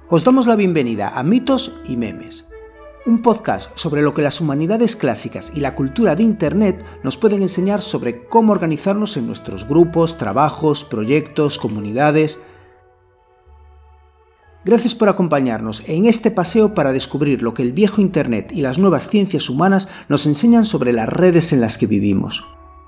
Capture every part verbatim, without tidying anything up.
Os damos la bienvenida a Mitos y Memes, un podcast sobre lo que las humanidades clásicas y la cultura de Internet nos pueden enseñar sobre cómo organizarnos en nuestros grupos, trabajos, proyectos, comunidades. Gracias por acompañarnos en este paseo para descubrir lo que el viejo Internet y las nuevas ciencias humanas nos enseñan sobre las redes en las que vivimos.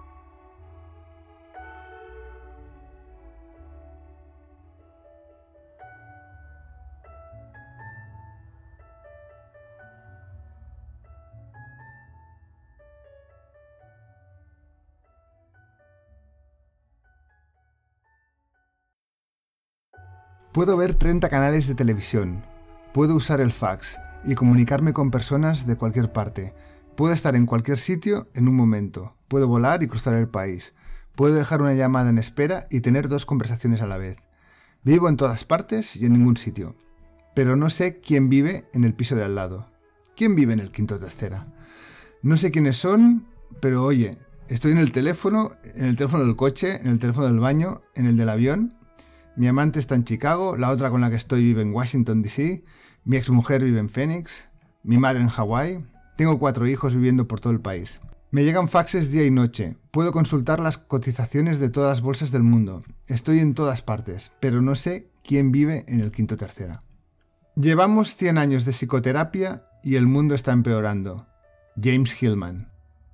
Puedo ver treinta canales de televisión, puedo usar el fax y comunicarme con personas de cualquier parte, puedo estar en cualquier sitio en un momento, puedo volar y cruzar el país, puedo dejar una llamada en espera y tener dos conversaciones a la vez. Vivo en todas partes y en ningún sitio, pero no sé quién vive en el piso de al lado. ¿Quién vive en el quinto tercera? No sé quiénes son, pero oye, estoy en el teléfono, en el teléfono del coche, en el teléfono del baño, en el del avión. Mi amante está en Chicago, la otra con la que estoy vive en Washington, D C, mi exmujer vive en Phoenix, mi madre en Hawái, tengo cuatro hijos viviendo por todo el país. Me llegan faxes día y noche, puedo consultar las cotizaciones de todas las bolsas del mundo, estoy en todas partes, pero no sé quién vive en el quinto tercera. Llevamos cien años de psicoterapia y el mundo está empeorando. James Hillman.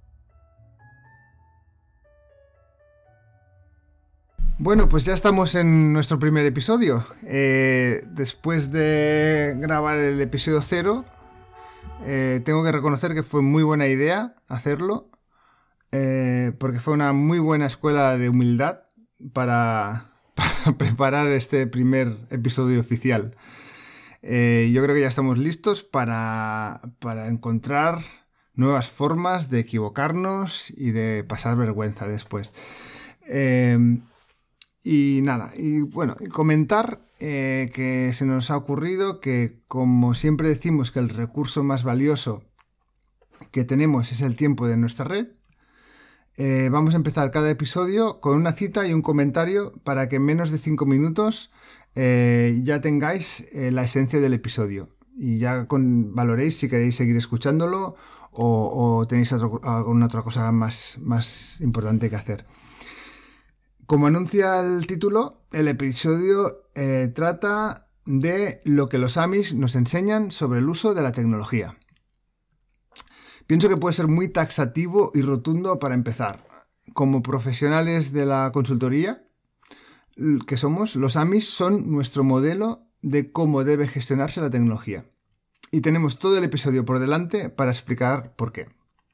Bueno, pues ya estamos en nuestro primer episodio. Eh, después de grabar el episodio cero, eh, tengo que reconocer que fue muy buena idea hacerlo, eh, porque fue una muy buena escuela de humildad para, para preparar este primer episodio oficial. Eh, yo creo que ya estamos listos para, para encontrar nuevas formas de equivocarnos y de pasar vergüenza después. Eh, Y nada, y bueno, comentar eh, que se nos ha ocurrido que, como siempre decimos que el recurso más valioso que tenemos es el tiempo de nuestra red, eh, vamos a empezar cada episodio con una cita y un comentario para que en menos de cinco minutos eh, ya tengáis eh, la esencia del episodio y ya con, valoréis si queréis seguir escuchándolo o, o tenéis otro, alguna otra cosa más, más importante que hacer. Como anuncia el título, el episodio eh, trata de lo que los Amish nos enseñan sobre el uso de la tecnología. Pienso que puede ser muy taxativo y rotundo para empezar. Como profesionales de la consultoría que somos, los Amish son nuestro modelo de cómo debe gestionarse la tecnología. Y tenemos todo el episodio por delante para explicar por qué.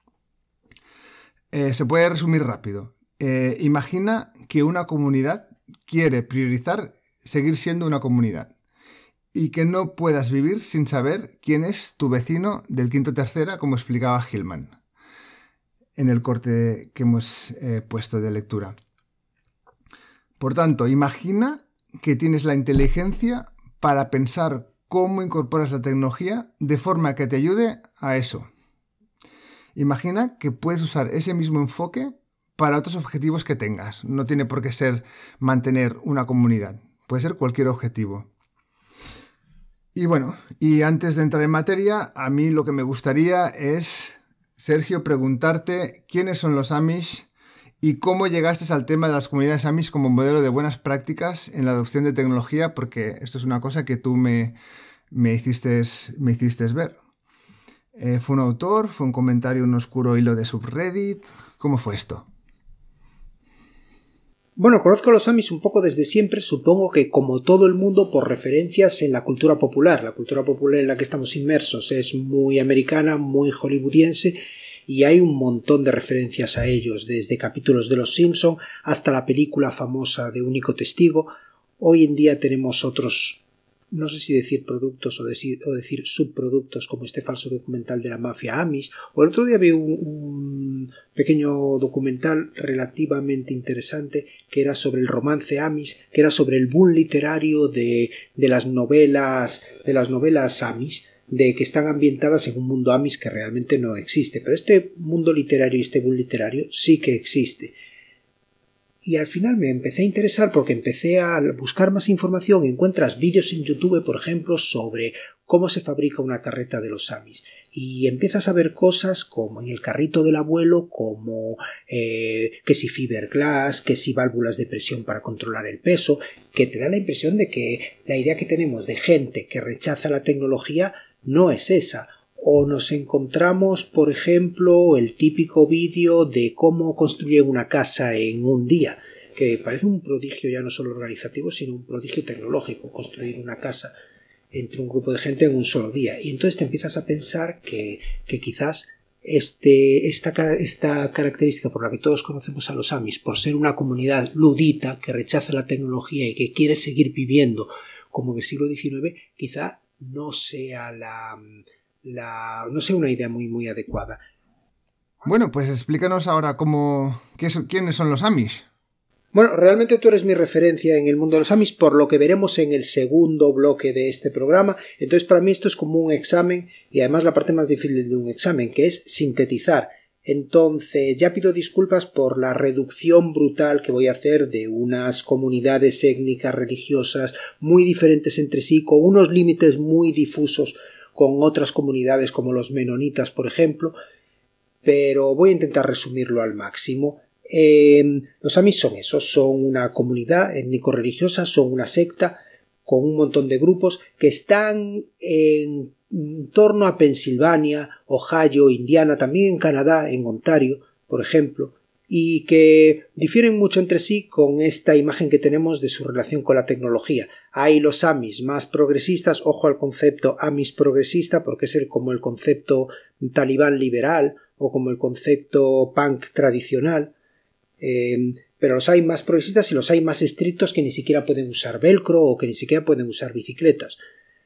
Eh, se puede resumir rápido. Eh, imagina que una comunidad quiere priorizar seguir siendo una comunidad y que no puedas vivir sin saber quién es tu vecino del quinto tercera, como explicaba Hillman en el corte que hemos eh, puesto de lectura. Por tanto, imagina que tienes la inteligencia para pensar cómo incorporas la tecnología de forma que te ayude a eso. Imagina que puedes usar ese mismo enfoque para otros objetivos que tengas. No tiene por qué ser mantener una comunidad. Puede ser cualquier objetivo. Y bueno, y antes de entrar en materia, a mí lo que me gustaría es, Sergio, preguntarte quiénes son los Amish y cómo llegaste al tema de las comunidades Amish como modelo de buenas prácticas en la adopción de tecnología, porque esto es una cosa que tú me, me, hiciste, me hiciste ver. Eh, ¿Fue un autor? ¿Fue un comentario, un oscuro hilo de subreddit? ¿Cómo fue esto? Bueno, conozco a los Amish un poco desde siempre, supongo que como todo el mundo por referencias en la cultura popular. La cultura popular en la que estamos inmersos es muy americana, muy hollywoodiense y hay un montón de referencias a ellos, desde capítulos de Los Simpson hasta la película famosa de Único Testigo. Hoy en día tenemos otros, no sé si decir productos o decir, o decir subproductos como este falso documental de la mafia Amish. O el otro día vi un, un pequeño documental relativamente interesante que era sobre el romance Amish, que era sobre el boom literario de, de las novelas de las novelas Amish, de que están ambientadas en un mundo Amish que realmente no existe. Pero este mundo literario y este boom literario sí que existe. y al final me empecé a interesar porque empecé a buscar más información. Encuentras vídeos en YouTube, por ejemplo, sobre cómo se fabrica una carreta de los Amis. Y empiezas a ver cosas como en el carrito del abuelo, como eh, que si fiberglass, que si válvulas de presión para controlar el peso, que te da la impresión de que la idea que tenemos de gente que rechaza la tecnología no es esa. O nos encontramos, por ejemplo, el típico vídeo de cómo construir una casa en un día, que parece un prodigio ya no solo organizativo, sino un prodigio tecnológico, construir una casa entre un grupo de gente en un solo día. Y entonces te empiezas a pensar que, que quizás este, esta, esta característica por la que todos conocemos a los Amis, por ser una comunidad ludita que rechaza la tecnología y que quiere seguir viviendo como en el siglo diecinueve, quizá no sea la, la no sea una idea muy, muy adecuada. Bueno, pues explícanos ahora cómo, qué son, quiénes son los Amish. Bueno, realmente tú eres mi referencia en el mundo de los Amish, por lo que veremos en el segundo bloque de este programa. Entonces, para mí esto es como un examen, y además la parte más difícil de un examen, que es sintetizar. Entonces, ya pido disculpas por la reducción brutal que voy a hacer de unas comunidades étnicas religiosas muy diferentes entre sí, con unos límites muy difusos con otras comunidades como los menonitas, por ejemplo, pero voy a intentar resumirlo al máximo. Eh, los Amish son eso, son una comunidad étnico-religiosa, son una secta con un montón de grupos que están en, en torno a Pensilvania, Ohio, Indiana, también en Canadá, en Ontario, por ejemplo, y que difieren mucho entre sí con esta imagen que tenemos de su relación con la tecnología. Hay los Amish más progresistas, ojo al concepto Amish progresista, porque es el, como el concepto talibán liberal o como el concepto punk tradicional. Eh, pero los hay más progresistas y los hay más estrictos que ni siquiera pueden usar velcro o que ni siquiera pueden usar bicicletas.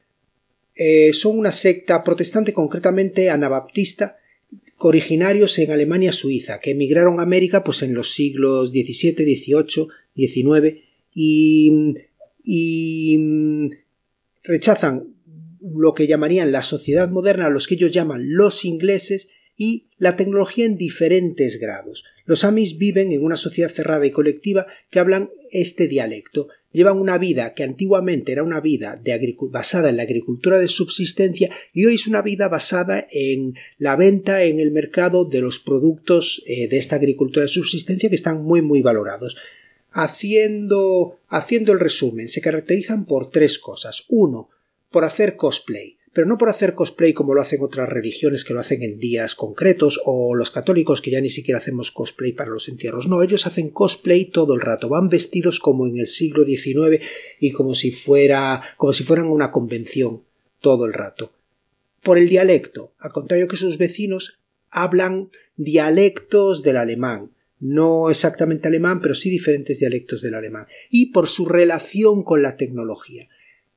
Eh, son una secta protestante, concretamente anabaptista, originarios en Alemania Suiza, que emigraron a América pues en los siglos diecisiete, dieciocho, diecinueve y, y rechazan lo que llamarían la sociedad moderna, a los que ellos llaman los ingleses, y la tecnología en diferentes grados. Los Amish viven en una sociedad cerrada y colectiva que hablan este dialecto. Llevan una vida que antiguamente era una vida de basada en la agricultura de subsistencia y hoy es una vida basada en la venta en el mercado de los productos eh, de esta agricultura de subsistencia, que están muy muy valorados. Haciendo, haciendo el resumen, se caracterizan por tres cosas. Uno, por hacer cosplay. Pero no por hacer cosplay como lo hacen otras religiones que lo hacen en días concretos, o los católicos que ya ni siquiera hacemos cosplay para los entierros. No, ellos hacen cosplay todo el rato, van vestidos como en el siglo diecinueve y como si fuera, como si fueran una convención todo el rato. Por el dialecto, al contrario que sus vecinos, hablan dialectos del alemán. No exactamente alemán, pero sí diferentes dialectos del alemán. Y por su relación con la tecnología,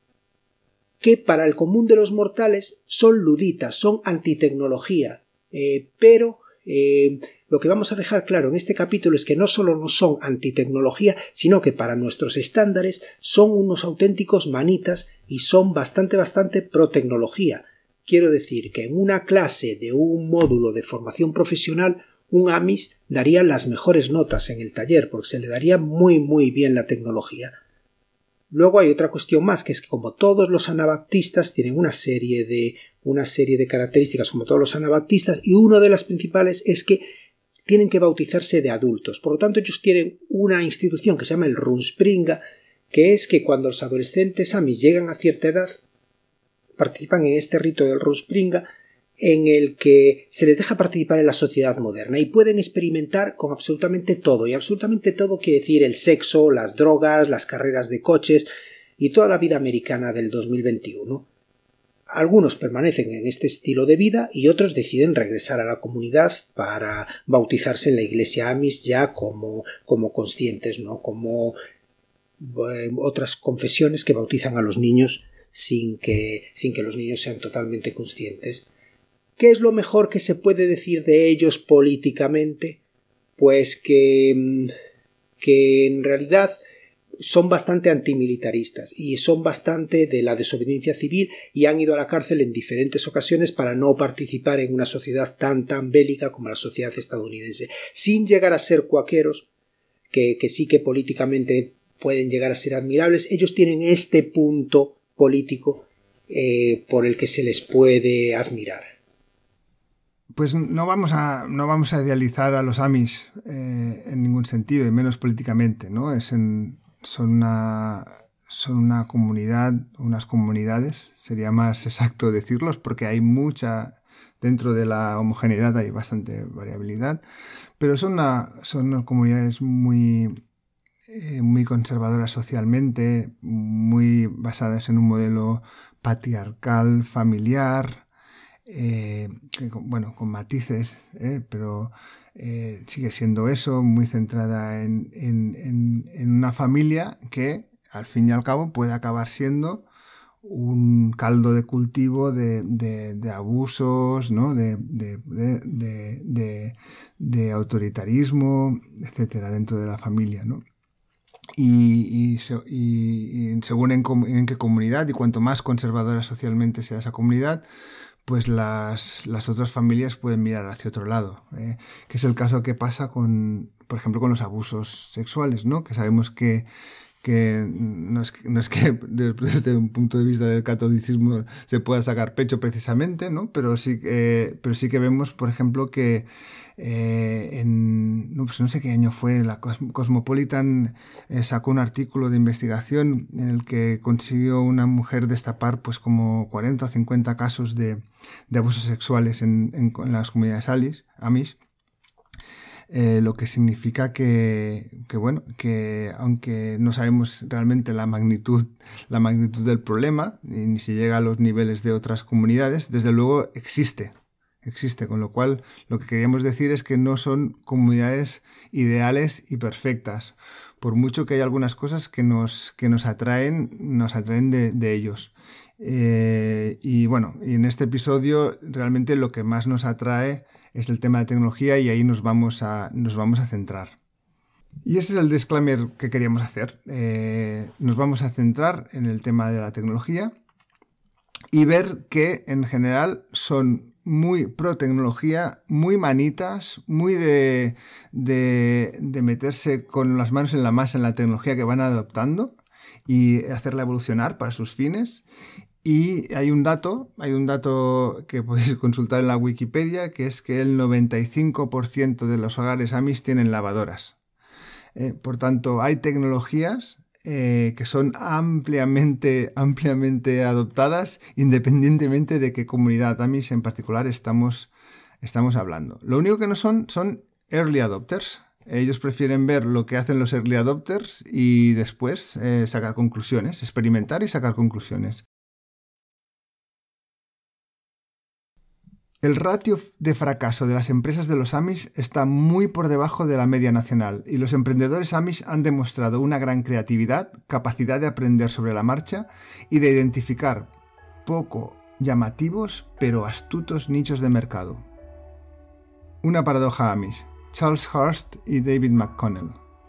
que para el común de los mortales son luditas, son antitecnología, eh, pero eh, lo que vamos a dejar claro en este capítulo es que no solo no son antitecnología, sino que para nuestros estándares son unos auténticos manitas y son bastante, bastante pro tecnología. Quiero decir que en una clase de un módulo de formación profesional, un Amish daría las mejores notas en el taller, porque se le daría muy, muy bien la tecnología. Luego hay otra cuestión más, que es que como todos los anabaptistas tienen una serie de, una serie de características como todos los anabaptistas, y una de las principales es que tienen que bautizarse de adultos. Por lo tanto, ellos tienen una institución que se llama el Rumspringa, que es que cuando los adolescentes Amish llegan a cierta edad, participan en este rito del Rumspringa, en el que se les deja participar en la sociedad moderna y pueden experimentar con absolutamente todo, y absolutamente todo quiere decir el sexo, las drogas, las carreras de coches y toda la vida americana del dos mil veintiuno. Algunos permanecen en este estilo de vida y otros deciden regresar a la comunidad para bautizarse en la iglesia Amish ya como, como conscientes, ¿no? Como eh, otras confesiones que bautizan a los niños sin que, sin que los niños sean totalmente conscientes. ¿Qué es lo mejor que se puede decir de ellos políticamente? Pues que, que en realidad son bastante antimilitaristas y son bastante de la desobediencia civil y han ido a la cárcel en diferentes ocasiones para no participar en una sociedad tan tan bélica como la sociedad estadounidense, sin llegar a ser cuáqueros, que, que sí que políticamente pueden llegar a ser admirables, ellos tienen este punto político eh, por el que se les puede admirar. Pues no vamos a, no vamos a idealizar a los Amish eh, en ningún sentido, y menos políticamente, ¿no? Es en, son una, son una comunidad, unas comunidades, sería más exacto decirlos, porque hay mucha, dentro de la homogeneidad hay bastante variabilidad, pero son, una, son unas comunidades muy, eh, muy conservadoras socialmente, muy basadas en un modelo patriarcal, familiar, Eh, que, bueno, con matices, eh, pero eh, sigue siendo eso, muy centrada en, en, en, en una familia que al fin y al cabo puede acabar siendo un caldo de cultivo de, de, de abusos, ¿no? de, de, de, de, de autoritarismo, etcétera, dentro de la familia, ¿no? Y, y, y, y según en, en qué comunidad, y cuanto más conservadora socialmente sea esa comunidad, pues las, las otras familias pueden mirar hacia otro lado, ¿eh? Que es el caso que pasa con, por ejemplo, con los abusos sexuales, ¿no? Que sabemos que, que no es que, no es que desde un punto de vista del catolicismo se pueda sacar pecho precisamente, ¿no? Pero sí, eh, pero sí que vemos, por ejemplo, que eh, en no, pues no sé qué año fue, la Cosmopolitan eh, sacó un artículo de investigación en el que consiguió una mujer destapar pues como cuarenta o cincuenta casos de, de abusos sexuales en, en, en las comunidades Amish, Amish. Eh, lo que significa que, que, bueno, que aunque no sabemos realmente la magnitud, la magnitud del problema, ni, ni si llega a los niveles de otras comunidades, desde luego existe, existe, con lo cual lo que queríamos decir es que no son comunidades ideales y perfectas, por mucho que hay algunas cosas que nos, que nos atraen, nos atraen de, de ellos. Eh, y bueno, y en este episodio realmente lo que más nos atrae es el tema de tecnología, y ahí nos vamos a, nos vamos a centrar. Y ese es el disclaimer que queríamos hacer. Eh, nos vamos a centrar en el tema de la tecnología y ver que en general son muy pro tecnología, muy manitas, muy de, de, de meterse con las manos en la masa en la tecnología que van adoptando y hacerla evolucionar para sus fines. Y hay un dato, hay un dato que podéis consultar en la Wikipedia, que es que el noventa y cinco por ciento de los hogares Amish tienen lavadoras. Eh, por tanto, hay tecnologías eh, que son ampliamente, ampliamente adoptadas, independientemente de qué comunidad Amish en particular estamos, estamos hablando. Lo único que no son, son early adopters. Ellos prefieren ver lo que hacen los early adopters y después eh, sacar conclusiones, experimentar y sacar conclusiones. El ratio de fracaso de las empresas de los Amish está muy por debajo de la media nacional, y los emprendedores Amish han demostrado una gran creatividad, capacidad de aprender sobre la marcha y de identificar poco llamativos pero astutos nichos de mercado. Una paradoja Amish, Charles Hurst y David McConnell.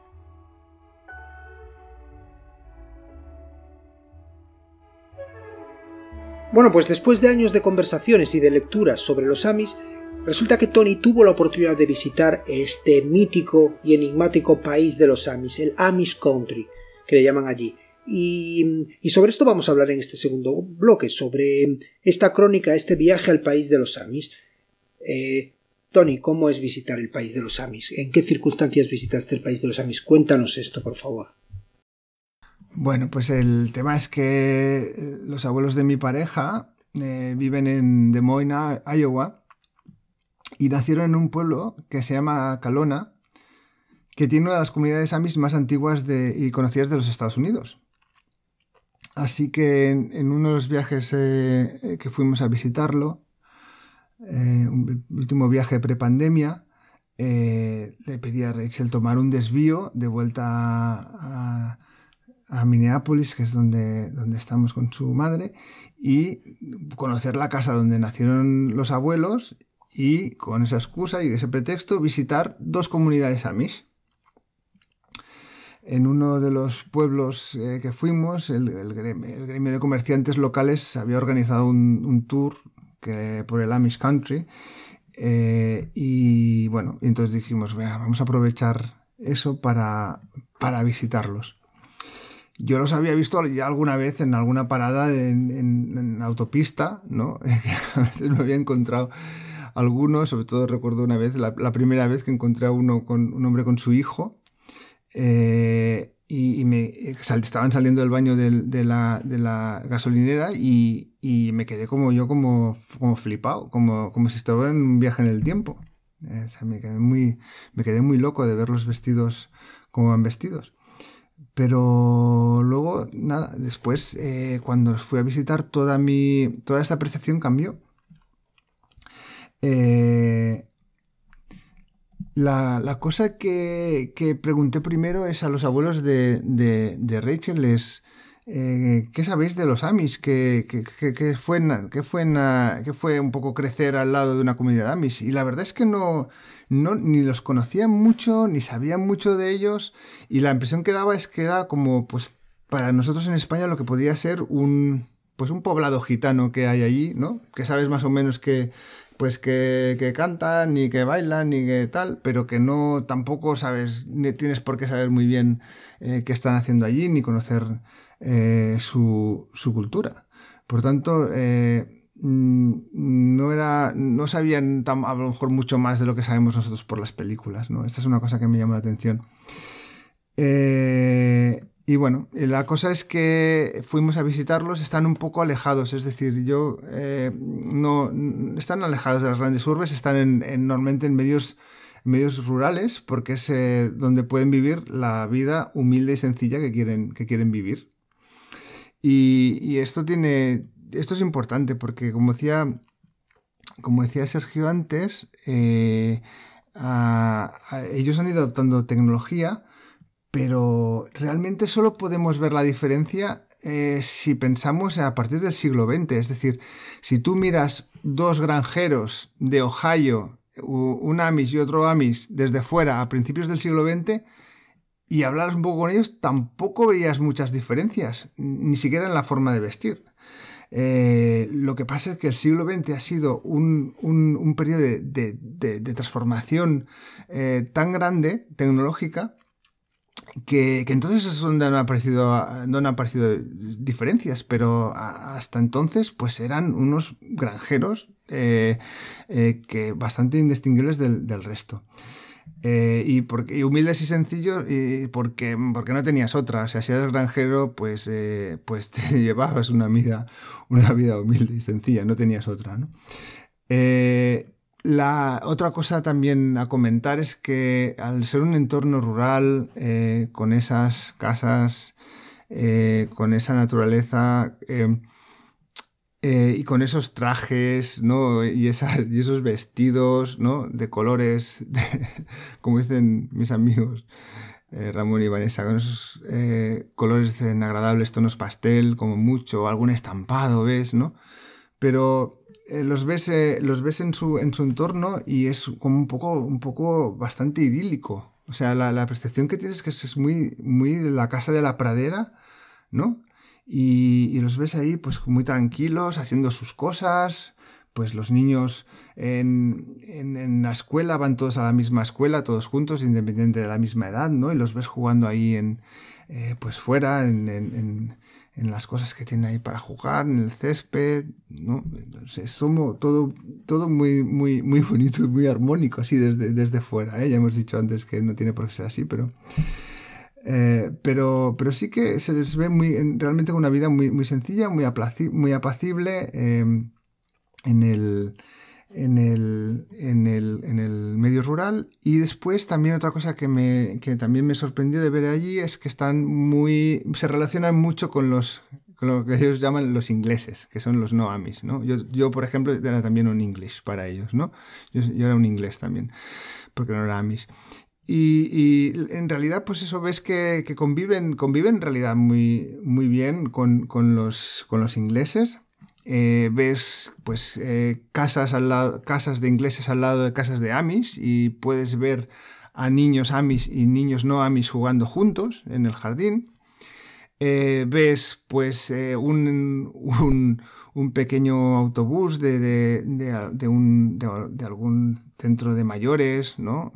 Bueno, pues después de años de conversaciones y de lecturas sobre los Amish, resulta que Tony tuvo la oportunidad de visitar este mítico y enigmático país de los Amish, el Amish Country, que le llaman allí. Y, y sobre esto vamos a hablar en este segundo bloque, sobre esta crónica, este viaje al país de los Amish. Eh, Tony, ¿cómo es visitar el país de los Amish? ¿En qué circunstancias visitaste el país de los Amish? Cuéntanos esto, por favor. Bueno, pues el tema es que los abuelos de mi pareja eh, viven en Des Moines, Iowa, y nacieron en un pueblo que se llama Kalona, que tiene una de las comunidades Amish más antiguas de, y conocidas de los Estados Unidos. Así que en, en uno de los viajes eh, que fuimos a visitarlo, eh, un último viaje prepandemia, eh, le pedí a Rachel tomar un desvío de vuelta a, a a Minneapolis, que es donde, donde estamos con su madre, y conocer la casa donde nacieron los abuelos, y con esa excusa y ese pretexto visitar dos comunidades Amish. En uno de los pueblos eh, que fuimos, el, el, gremio, el gremio de comerciantes locales había organizado un, un tour que, por el Amish Country, eh, y bueno, entonces dijimos, vamos a aprovechar eso para, para visitarlos. Yo los había visto ya alguna vez en alguna parada en, en, en autopista, ¿no? A veces me había encontrado algunos, sobre todo recuerdo una vez, la, la primera vez que encontré a uno con, un hombre con su hijo, eh, y, y me sal, estaban saliendo del baño del, de, la, de la gasolinera y, y me quedé como yo, como, como flipado, como, como si estaba en un viaje en el tiempo. Eh, o sea, me quedé muy, me quedé muy loco de verlos vestidos como van vestidos. Pero luego, nada, después, eh, cuando los fui a visitar, toda mi, toda esta percepción cambió. Eh, la, la cosa que, que pregunté primero es a los abuelos de, de, de Rachel, es, eh, ¿qué sabéis de los Amish? ¿Qué, qué, qué, qué fue, qué, fue en, ¿Qué fue un poco crecer al lado de una comunidad Amish? Y la verdad es que no, no ni los conocían mucho, ni sabían mucho de ellos, y la impresión que daba es que era como, pues, para nosotros en España lo que podría ser un, pues, un poblado gitano que hay allí, ¿no? Que sabes más o menos que, pues, que, que cantan, ni que bailan, ni que tal, pero que no, tampoco sabes, ni tienes por qué saber muy bien eh, qué están haciendo allí, ni conocer eh, su, su cultura. Por tanto, eh, no era, no sabían tan, a lo mejor mucho más de lo que sabemos nosotros por las películas, ¿no? Esta es una cosa que me llamó la atención. Eh, y bueno, la cosa es que fuimos a visitarlos, están un poco alejados, es decir, yo eh, no están alejados de las grandes urbes, están en, en, normalmente en medios, medios rurales, porque es eh, donde pueden vivir la vida humilde y sencilla que quieren, que quieren vivir. Y, y esto tiene, esto es importante porque, como decía, como decía Sergio antes, eh, a, a, ellos han ido adoptando tecnología, pero realmente solo podemos ver la diferencia eh, si pensamos a partir del siglo veinte. Es decir, si tú miras dos granjeros de Ohio, un Amish y otro Amish, desde fuera a principios del siglo veinte, y hablaras un poco con ellos, tampoco veías muchas diferencias, ni siquiera en la forma de vestir. Eh, lo que pasa es que el siglo veinte ha sido un, un, un periodo de, de, de, de transformación eh, tan grande, tecnológica, Que, que entonces es donde han aparecido, donde han aparecido diferencias, pero hasta entonces pues eran unos granjeros eh, eh, que bastante indistinguibles del, del resto. Eh, y, porque, y humildes y sencillos, y porque, porque no tenías otra. O sea, si eras granjero, pues, eh, pues te llevabas una vida, una vida humilde y sencilla, no tenías otra, ¿no? Eh, La otra cosa también a comentar es que al ser un entorno rural, eh, con esas casas, eh, con esa naturaleza eh, eh, y con esos trajes, ¿no? y, esas, y esos vestidos, ¿no? de colores, de, como dicen mis amigos eh, Ramón y Vanessa, con esos eh, colores en agradables tonos pastel, como mucho, algún estampado, ¿ves? ¿no? Pero Eh, los ves, eh, los ves en su, en su entorno y es como un poco, un poco bastante idílico. O sea, la, la percepción que tienes es que es muy, muy de la casa de la pradera, ¿no? Y, y los ves ahí pues muy tranquilos, haciendo sus cosas. Pues los niños en, en, en la escuela van todos a la misma escuela, todos juntos, independiente de la misma edad, ¿no? Y los ves jugando ahí en, eh, pues fuera, en... en, en en las cosas que tiene ahí para jugar, en el césped, ¿no? Es como todo, todo muy, muy, muy bonito y muy armónico, así desde, desde fuera, ¿eh? Ya hemos dicho antes que no tiene por qué ser así, pero, eh, pero, pero sí que se les ve muy, realmente una vida muy, muy sencilla, muy, aplaci, muy apacible eh, en el... En el, en, el, en el medio rural. Y después también otra cosa que, me, que también me sorprendió de ver allí es que están muy, se relacionan mucho con los, con lo que ellos llaman los ingleses, que son los no Amish, ¿no? Yo, yo por ejemplo, era también un English para ellos, ¿no? Yo, yo era un inglés también, porque no era Amish. Y, y en realidad, pues eso, ves que, que conviven, conviven en realidad muy, muy bien con, con, los, con los ingleses. Eh, ves pues eh, casas al lado, casas de ingleses al lado de casas de Amish, y puedes ver a niños Amish y niños no Amish jugando juntos en el jardín. Eh, ves pues eh, un, un, un pequeño autobús de, de, de, de, un, de, de algún centro de mayores, ¿no?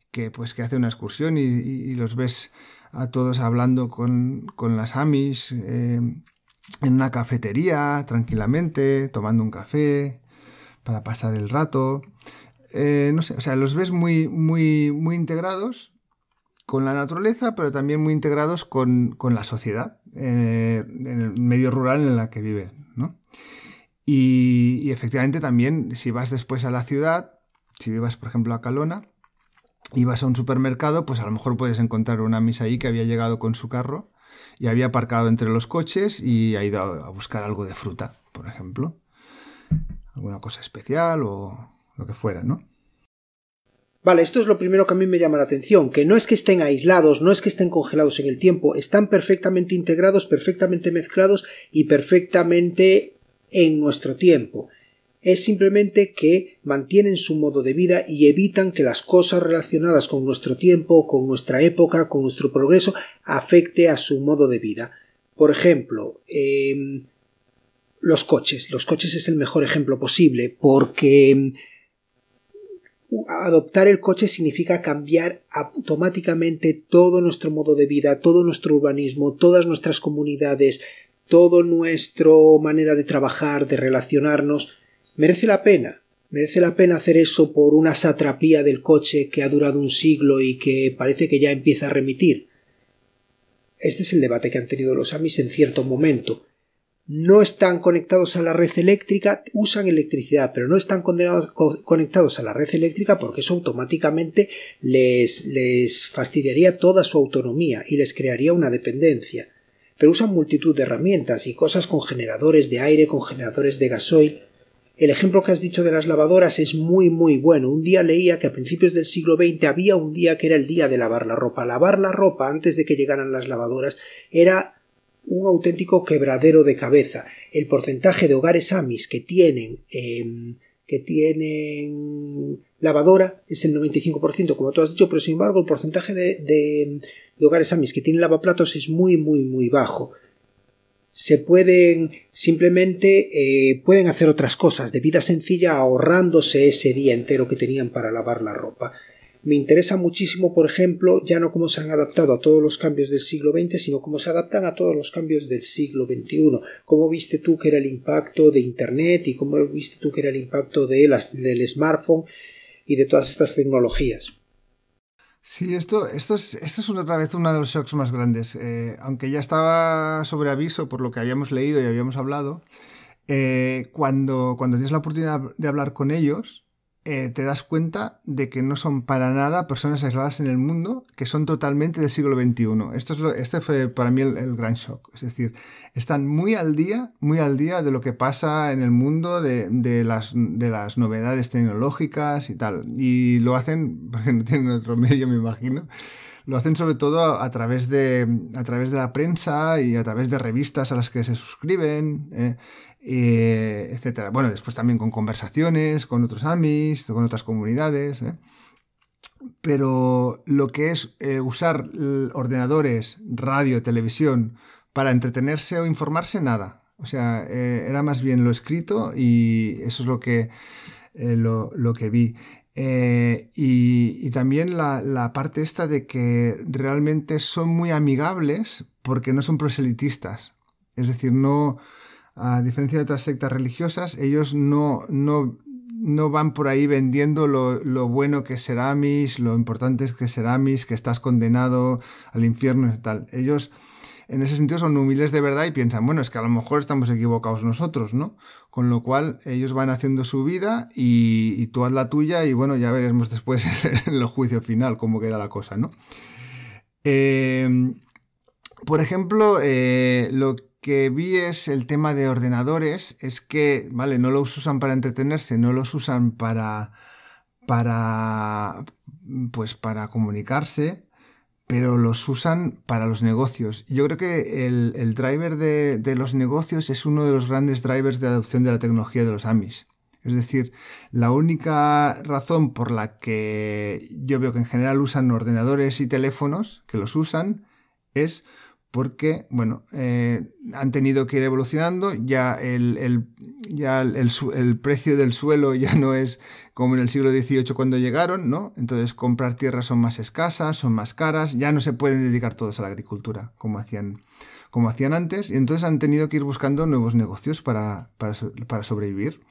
que, pues, que hace una excursión y, y, y los ves a todos hablando con, con las Amish eh, en una cafetería, tranquilamente, tomando un café para pasar el rato. Eh, no sé, o sea, los ves muy, muy, muy integrados con la naturaleza, pero también muy integrados con, con la sociedad, eh, en el medio rural en el que viven, ¿no? Y, y efectivamente también, si vas después a la ciudad, si vas, por ejemplo, a Calona, y vas a un supermercado, pues a lo mejor puedes encontrar una Amish ahí que había llegado con su carro y había aparcado entre los coches y ha ido a buscar algo de fruta, por ejemplo. Alguna cosa especial o lo que fuera, ¿no? Vale, esto es lo primero que a mí me llama la atención, que no es que estén aislados, no es que estén congelados en el tiempo, están perfectamente integrados, perfectamente mezclados y perfectamente en nuestro tiempo. Es simplemente que mantienen su modo de vida y evitan que las cosas relacionadas con nuestro tiempo, con nuestra época, con nuestro progreso, afecte a su modo de vida. Por ejemplo, eh, los coches. Los coches es el mejor ejemplo posible porque adoptar el coche significa cambiar automáticamente todo nuestro modo de vida, todo nuestro urbanismo, todas nuestras comunidades, toda nuestra manera de trabajar, de relacionarnos. ¿Merece la pena? ¿Merece la pena hacer eso por una satrapía del coche que ha durado un siglo y que parece que ya empieza a remitir? Este es el debate que han tenido los Amish en cierto momento. No están conectados a la red eléctrica, usan electricidad, pero no están conectados a la red eléctrica porque eso automáticamente les, les fastidiaría toda su autonomía y les crearía una dependencia. Pero usan multitud de herramientas y cosas con generadores de aire, con generadores de gasoil. El ejemplo que has dicho de las lavadoras es muy muy bueno. Un día leía que a principios del siglo veinte había un día que era el día de lavar la ropa. Lavar la ropa antes de que llegaran las lavadoras era un auténtico quebradero de cabeza. El porcentaje de hogares Amish que tienen eh, que tienen lavadora es el noventa y cinco por ciento, como tú has dicho, pero sin embargo el porcentaje de, de, de hogares Amish que tienen lavaplatos es muy muy muy bajo. Se pueden simplemente eh, pueden hacer otras cosas de vida sencilla ahorrándose ese día entero que tenían para lavar la ropa. Me interesa muchísimo, por ejemplo, ya no cómo se han adaptado a todos los cambios del siglo veinte, sino cómo se adaptan a todos los cambios del siglo veintiuno. ¿Cómo viste tú que era el impacto de Internet y cómo viste tú que era el impacto de las, del smartphone y de todas estas tecnologías? Sí, esto, esto, es, esto es otra vez uno de los shocks más grandes. Eh, aunque ya estaba sobre aviso por lo que habíamos leído y habíamos hablado, eh, cuando, cuando tienes la oportunidad de hablar con ellos, eh, te das cuenta de que no son para nada personas aisladas en el mundo, que son totalmente del siglo veintiuno. Esto es lo, este fue para mí el, el gran shock. Es decir, están muy al día, muy al día de lo que pasa en el mundo, de, de, las, de las novedades tecnológicas y tal. Y lo hacen, porque no tienen otro medio, me imagino, lo hacen sobre todo a, a, través de, a través de la prensa y a través de revistas a las que se suscriben, eh, eh, etcétera. Bueno, después también con conversaciones con otros Amish, con otras comunidades, ¿eh? Pero lo que es eh, usar ordenadores, radio, televisión para entretenerse o informarse, nada. O sea, eh, era más bien lo escrito y eso es lo que, eh, lo, lo que vi. Eh, y, y también la, la parte esta de que realmente son muy amigables porque no son proselitistas. Es decir, no, a diferencia de otras sectas religiosas, ellos no, no, no van por ahí vendiendo lo, lo bueno que es ser Amish, lo importante es que es ser Amish, que estás condenado al infierno y tal. Ellos en ese sentido son humildes de verdad y piensan, bueno, es que a lo mejor estamos equivocados nosotros, ¿no? Con lo cual ellos van haciendo su vida y, y tú haz la tuya y bueno, ya veremos después en el juicio final cómo queda la cosa, ¿no? Eh, por ejemplo, eh, lo que vi es el tema de ordenadores, es que, vale, no los usan para entretenerse, no los usan para, para, pues para comunicarse, pero los usan para los negocios. Yo creo que el, el driver de, de los negocios es uno de los grandes drivers de adopción de la tecnología de los Amish. Es decir, la única razón por la que yo veo que en general usan ordenadores y teléfonos, que los usan, es porque, bueno, eh, han tenido que ir evolucionando, ya, el, el, ya el, el, el precio del suelo ya no es como en el siglo dieciocho cuando llegaron, ¿no? Entonces comprar tierras son más escasas, son más caras, ya no se pueden dedicar todos a la agricultura como hacían, como hacían antes, y entonces han tenido que ir buscando nuevos negocios para, para, para sobrevivir.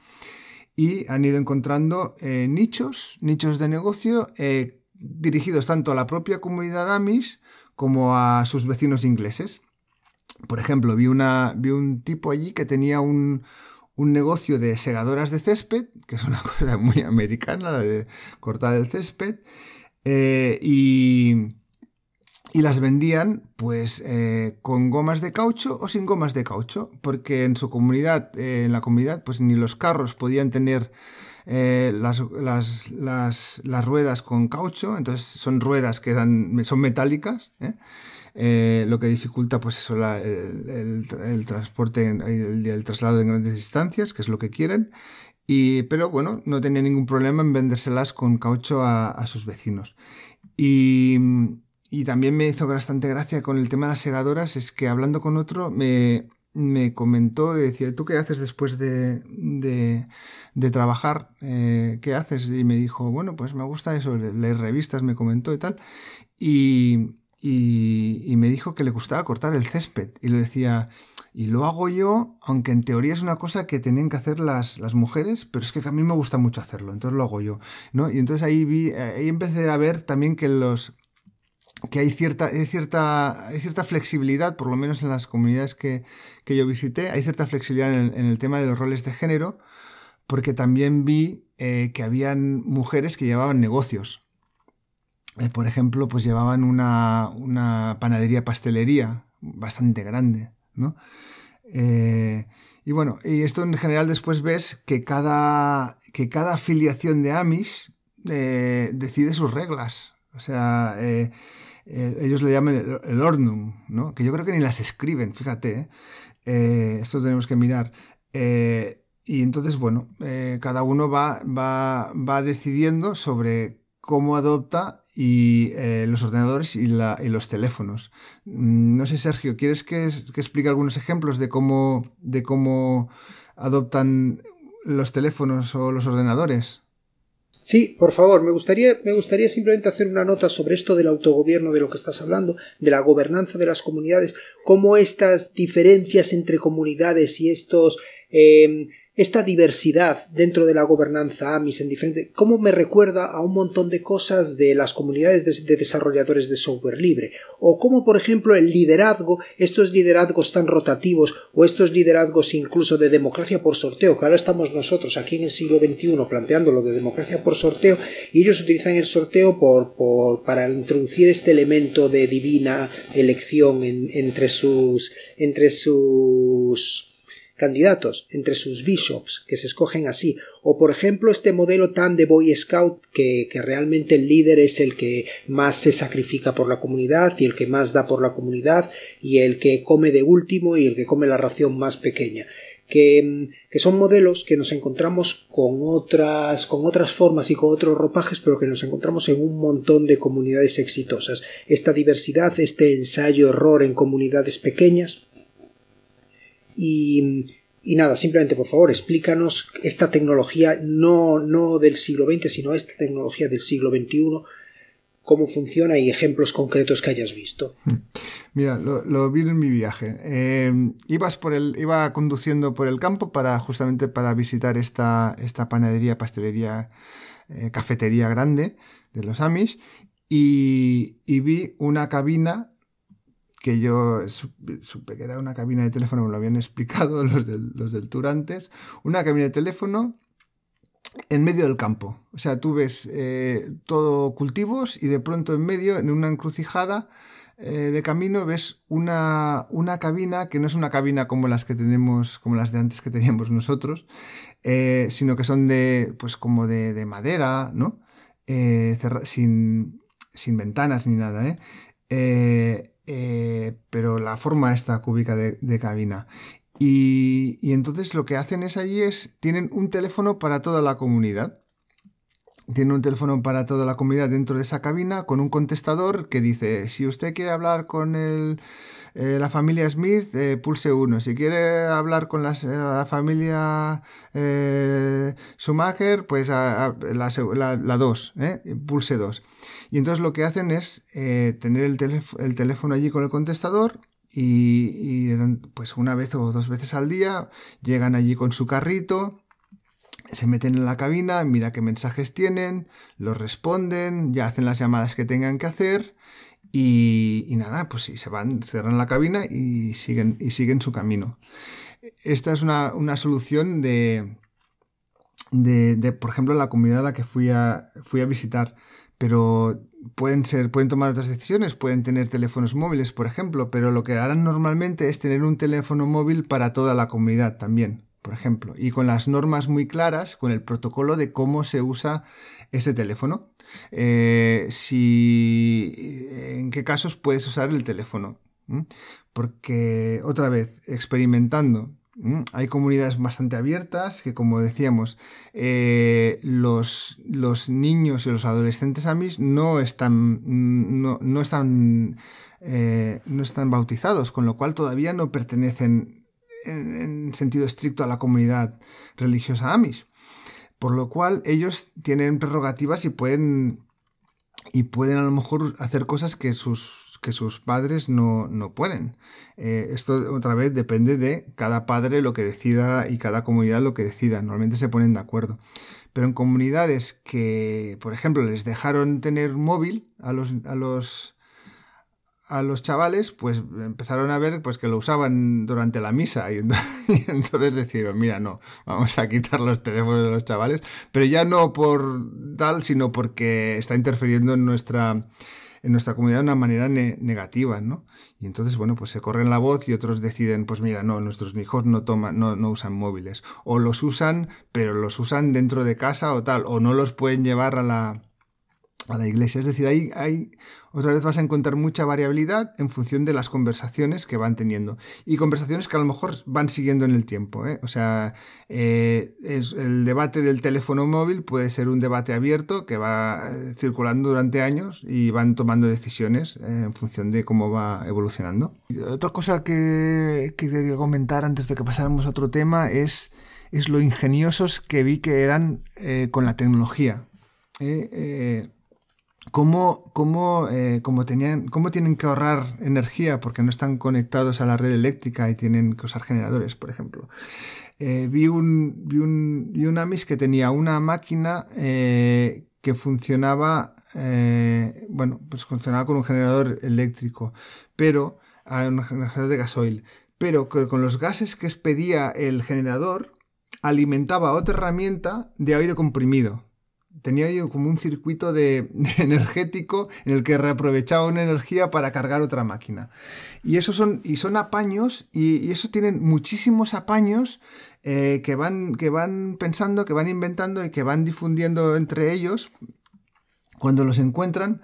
Y han ido encontrando eh, nichos, nichos de negocio eh, dirigidos tanto a la propia comunidad Amish como a sus vecinos ingleses. Por ejemplo, vi, una, vi un tipo allí que tenía un, un negocio de segadoras de césped, que es una cosa muy americana, la de cortar el césped, eh, y, y las vendían pues eh, con gomas de caucho o sin gomas de caucho, porque en su comunidad, eh, en la comunidad, pues ni los carros podían tener Eh, las, las, las, las ruedas con caucho, entonces son ruedas que eran, son metálicas, ¿eh? Eh, lo que dificulta pues eso, la, el, el, el transporte, el, el traslado en grandes distancias, que es lo que quieren, y, pero bueno, no tenía ningún problema en vendérselas con caucho a, a sus vecinos. Y, y también me hizo bastante gracia con el tema de las segadoras, es que hablando con otro me... me comentó, decía, ¿tú qué haces después de, de, de trabajar? Eh, ¿Qué haces? Y me dijo, bueno, pues me gusta eso, leer revistas, me comentó y tal. Y, y, y me dijo que le gustaba cortar el césped. Y le decía, y lo hago yo, aunque en teoría es una cosa que tenían que hacer las, las mujeres, pero es que a mí me gusta mucho hacerlo, entonces lo hago yo, ¿no? Y entonces ahí, vi, ahí empecé a ver también que los... que hay cierta, hay, cierta, hay cierta flexibilidad, por lo menos en las comunidades que, que yo visité, hay cierta flexibilidad en el, en el tema de los roles de género, porque también vi eh, que habían mujeres que llevaban negocios. Eh, por ejemplo, pues llevaban una, una panadería pastelería bastante grande, ¿no? Eh, y bueno, y esto en general después ves que cada, que cada afiliación de Amish eh, decide sus reglas. O sea... Eh, Eh, ellos le llaman el, el Ordnung, ¿no? Que yo creo que ni las escriben, fíjate, ¿eh? Eh, esto tenemos que mirar. Eh, y entonces, bueno, eh, cada uno va, va, va decidiendo sobre cómo adopta y, eh, los ordenadores y, la, y los teléfonos. Mm, no sé, Sergio, ¿quieres que, que explique algunos ejemplos de cómo, de cómo adoptan los teléfonos o los ordenadores? Sí, por favor, me gustaría, me gustaría simplemente hacer una nota sobre esto del autogobierno de lo que estás hablando, de la gobernanza de las comunidades, cómo estas diferencias entre comunidades y estos, eh, esta diversidad dentro de la gobernanza Amish en diferentes, cómo me recuerda a un montón de cosas de las comunidades de, de desarrolladores de software libre, o cómo por ejemplo el liderazgo, estos liderazgos tan rotativos o estos liderazgos incluso de democracia por sorteo, que ahora estamos nosotros aquí en el siglo veintiuno planteando lo de democracia por sorteo, y ellos utilizan el sorteo por, por, para introducir este elemento de divina elección en, entre sus entre sus candidatos, entre sus bishops, que se escogen así, o por ejemplo este modelo tan de Boy Scout que, que realmente el líder es el que más se sacrifica por la comunidad y el que más da por la comunidad y el que come de último y el que come la ración más pequeña. Que, que son modelos que nos encontramos con otras, con otras formas y con otros ropajes, pero que nos encontramos en un montón de comunidades exitosas. Esta diversidad, este ensayo-error en comunidades pequeñas. Y, y nada, simplemente por favor explícanos esta tecnología no, no del siglo veinte, sino esta tecnología del siglo veintiuno, cómo funciona y ejemplos concretos que hayas visto. Mira, lo, lo vi en mi viaje. Eh, ibas por el, iba conduciendo por el campo para justamente para visitar esta, esta panadería, pastelería, eh, cafetería grande de los Amish y, y vi una cabina que yo supe que era una cabina de teléfono, me lo habían explicado los del, los del tour antes, una cabina de teléfono en medio del campo. O sea, tú ves eh, todo cultivos y de pronto en medio, en una encrucijada eh, de camino, ves una, una cabina que no es una cabina como las que tenemos, como las de antes que teníamos nosotros, eh, sino que son de, pues como de, de madera, ¿no? Eh, cerra- sin, sin ventanas ni nada, ¿eh? Eh, Eh, pero la forma esta cúbica de, de cabina. Y, y entonces lo que hacen es allí es, tienen un teléfono para toda la comunidad. tienen un teléfono para toda la comunidad dentro de esa cabina con un contestador que dice, si usted quiere hablar con el, eh, la familia Smith, eh, pulse uno. Si quiere hablar con las, eh, la familia eh, Schumacher, pues a, a, la dos, eh, pulse dos. Y entonces lo que hacen es eh, tener el, teléf- el teléfono allí con el contestador y, y pues una vez o dos veces al día llegan allí con su carrito, se meten en la cabina, mira qué mensajes tienen, los responden, ya hacen las llamadas que tengan que hacer y, y nada, pues sí, se van, cierran la cabina y siguen, y siguen su camino. Esta es una, una solución de, de, de, por ejemplo, la comunidad a la que fui a, fui a visitar, pero pueden ser, pueden tomar otras decisiones, pueden tener teléfonos móviles, por ejemplo, pero lo que harán normalmente es tener un teléfono móvil para toda la comunidad también, por ejemplo, y con las normas muy claras, con el protocolo de cómo se usa ese teléfono. Eh, si, en qué casos puedes usar el teléfono. ¿Mm? Porque, otra vez, experimentando, ¿Mm? hay comunidades bastante abiertas que, como decíamos, eh, los, los niños y los adolescentes amis no están, no, no están, eh, no están bautizados, con lo cual todavía no pertenecen En, en sentido estricto a la comunidad religiosa Amish, por lo cual ellos tienen prerrogativas y pueden y pueden a lo mejor hacer cosas que sus, que sus padres no, no pueden. Eh, esto otra vez depende de cada padre lo que decida y cada comunidad lo que decida. Normalmente se ponen de acuerdo. Pero en comunidades que, por ejemplo, les dejaron tener móvil a los, a los a los chavales, pues empezaron a ver pues que lo usaban durante la misa y entonces, y entonces decidieron, mira, no, vamos a quitar los teléfonos de los chavales, pero ya no por tal, sino porque está interfiriendo en nuestra, en nuestra comunidad de una manera ne- negativa, ¿no? Y entonces, bueno, pues se corren la voz y otros deciden, pues mira, no, nuestros hijos no toman, no, no usan móviles, o los usan, pero los usan dentro de casa o tal, o no los pueden llevar a la a la iglesia. Es decir, ahí, ahí otra vez vas a encontrar mucha variabilidad en función de las conversaciones que van teniendo. Y conversaciones que a lo mejor van siguiendo en el tiempo, ¿eh? O sea, eh, es, el debate del teléfono móvil puede ser un debate abierto que va circulando durante años y van tomando decisiones eh, en función de cómo va evolucionando. Y otra cosa que, que quería comentar antes de que pasáramos a otro tema es, es lo ingeniosos que vi que eran eh, con la tecnología. Eh, eh, Cómo, cómo, eh, cómo, tenían, cómo tienen que ahorrar energía porque no están conectados a la red eléctrica y tienen que usar generadores, por ejemplo. Eh, vi, un, vi, un, vi un Amish que tenía una máquina eh, que funcionaba, eh, bueno, pues funcionaba con un generador eléctrico, pero a un generador de gasoil, pero que con los gases que expedía el generador alimentaba otra herramienta de aire comprimido. Tenía yo como un circuito de, de energético en el que reaprovechaba una energía para cargar otra máquina. Y eso son, y son apaños, y, y eso tienen muchísimos apaños eh, que, van, que van pensando, que van inventando y que van difundiendo entre ellos cuando los encuentran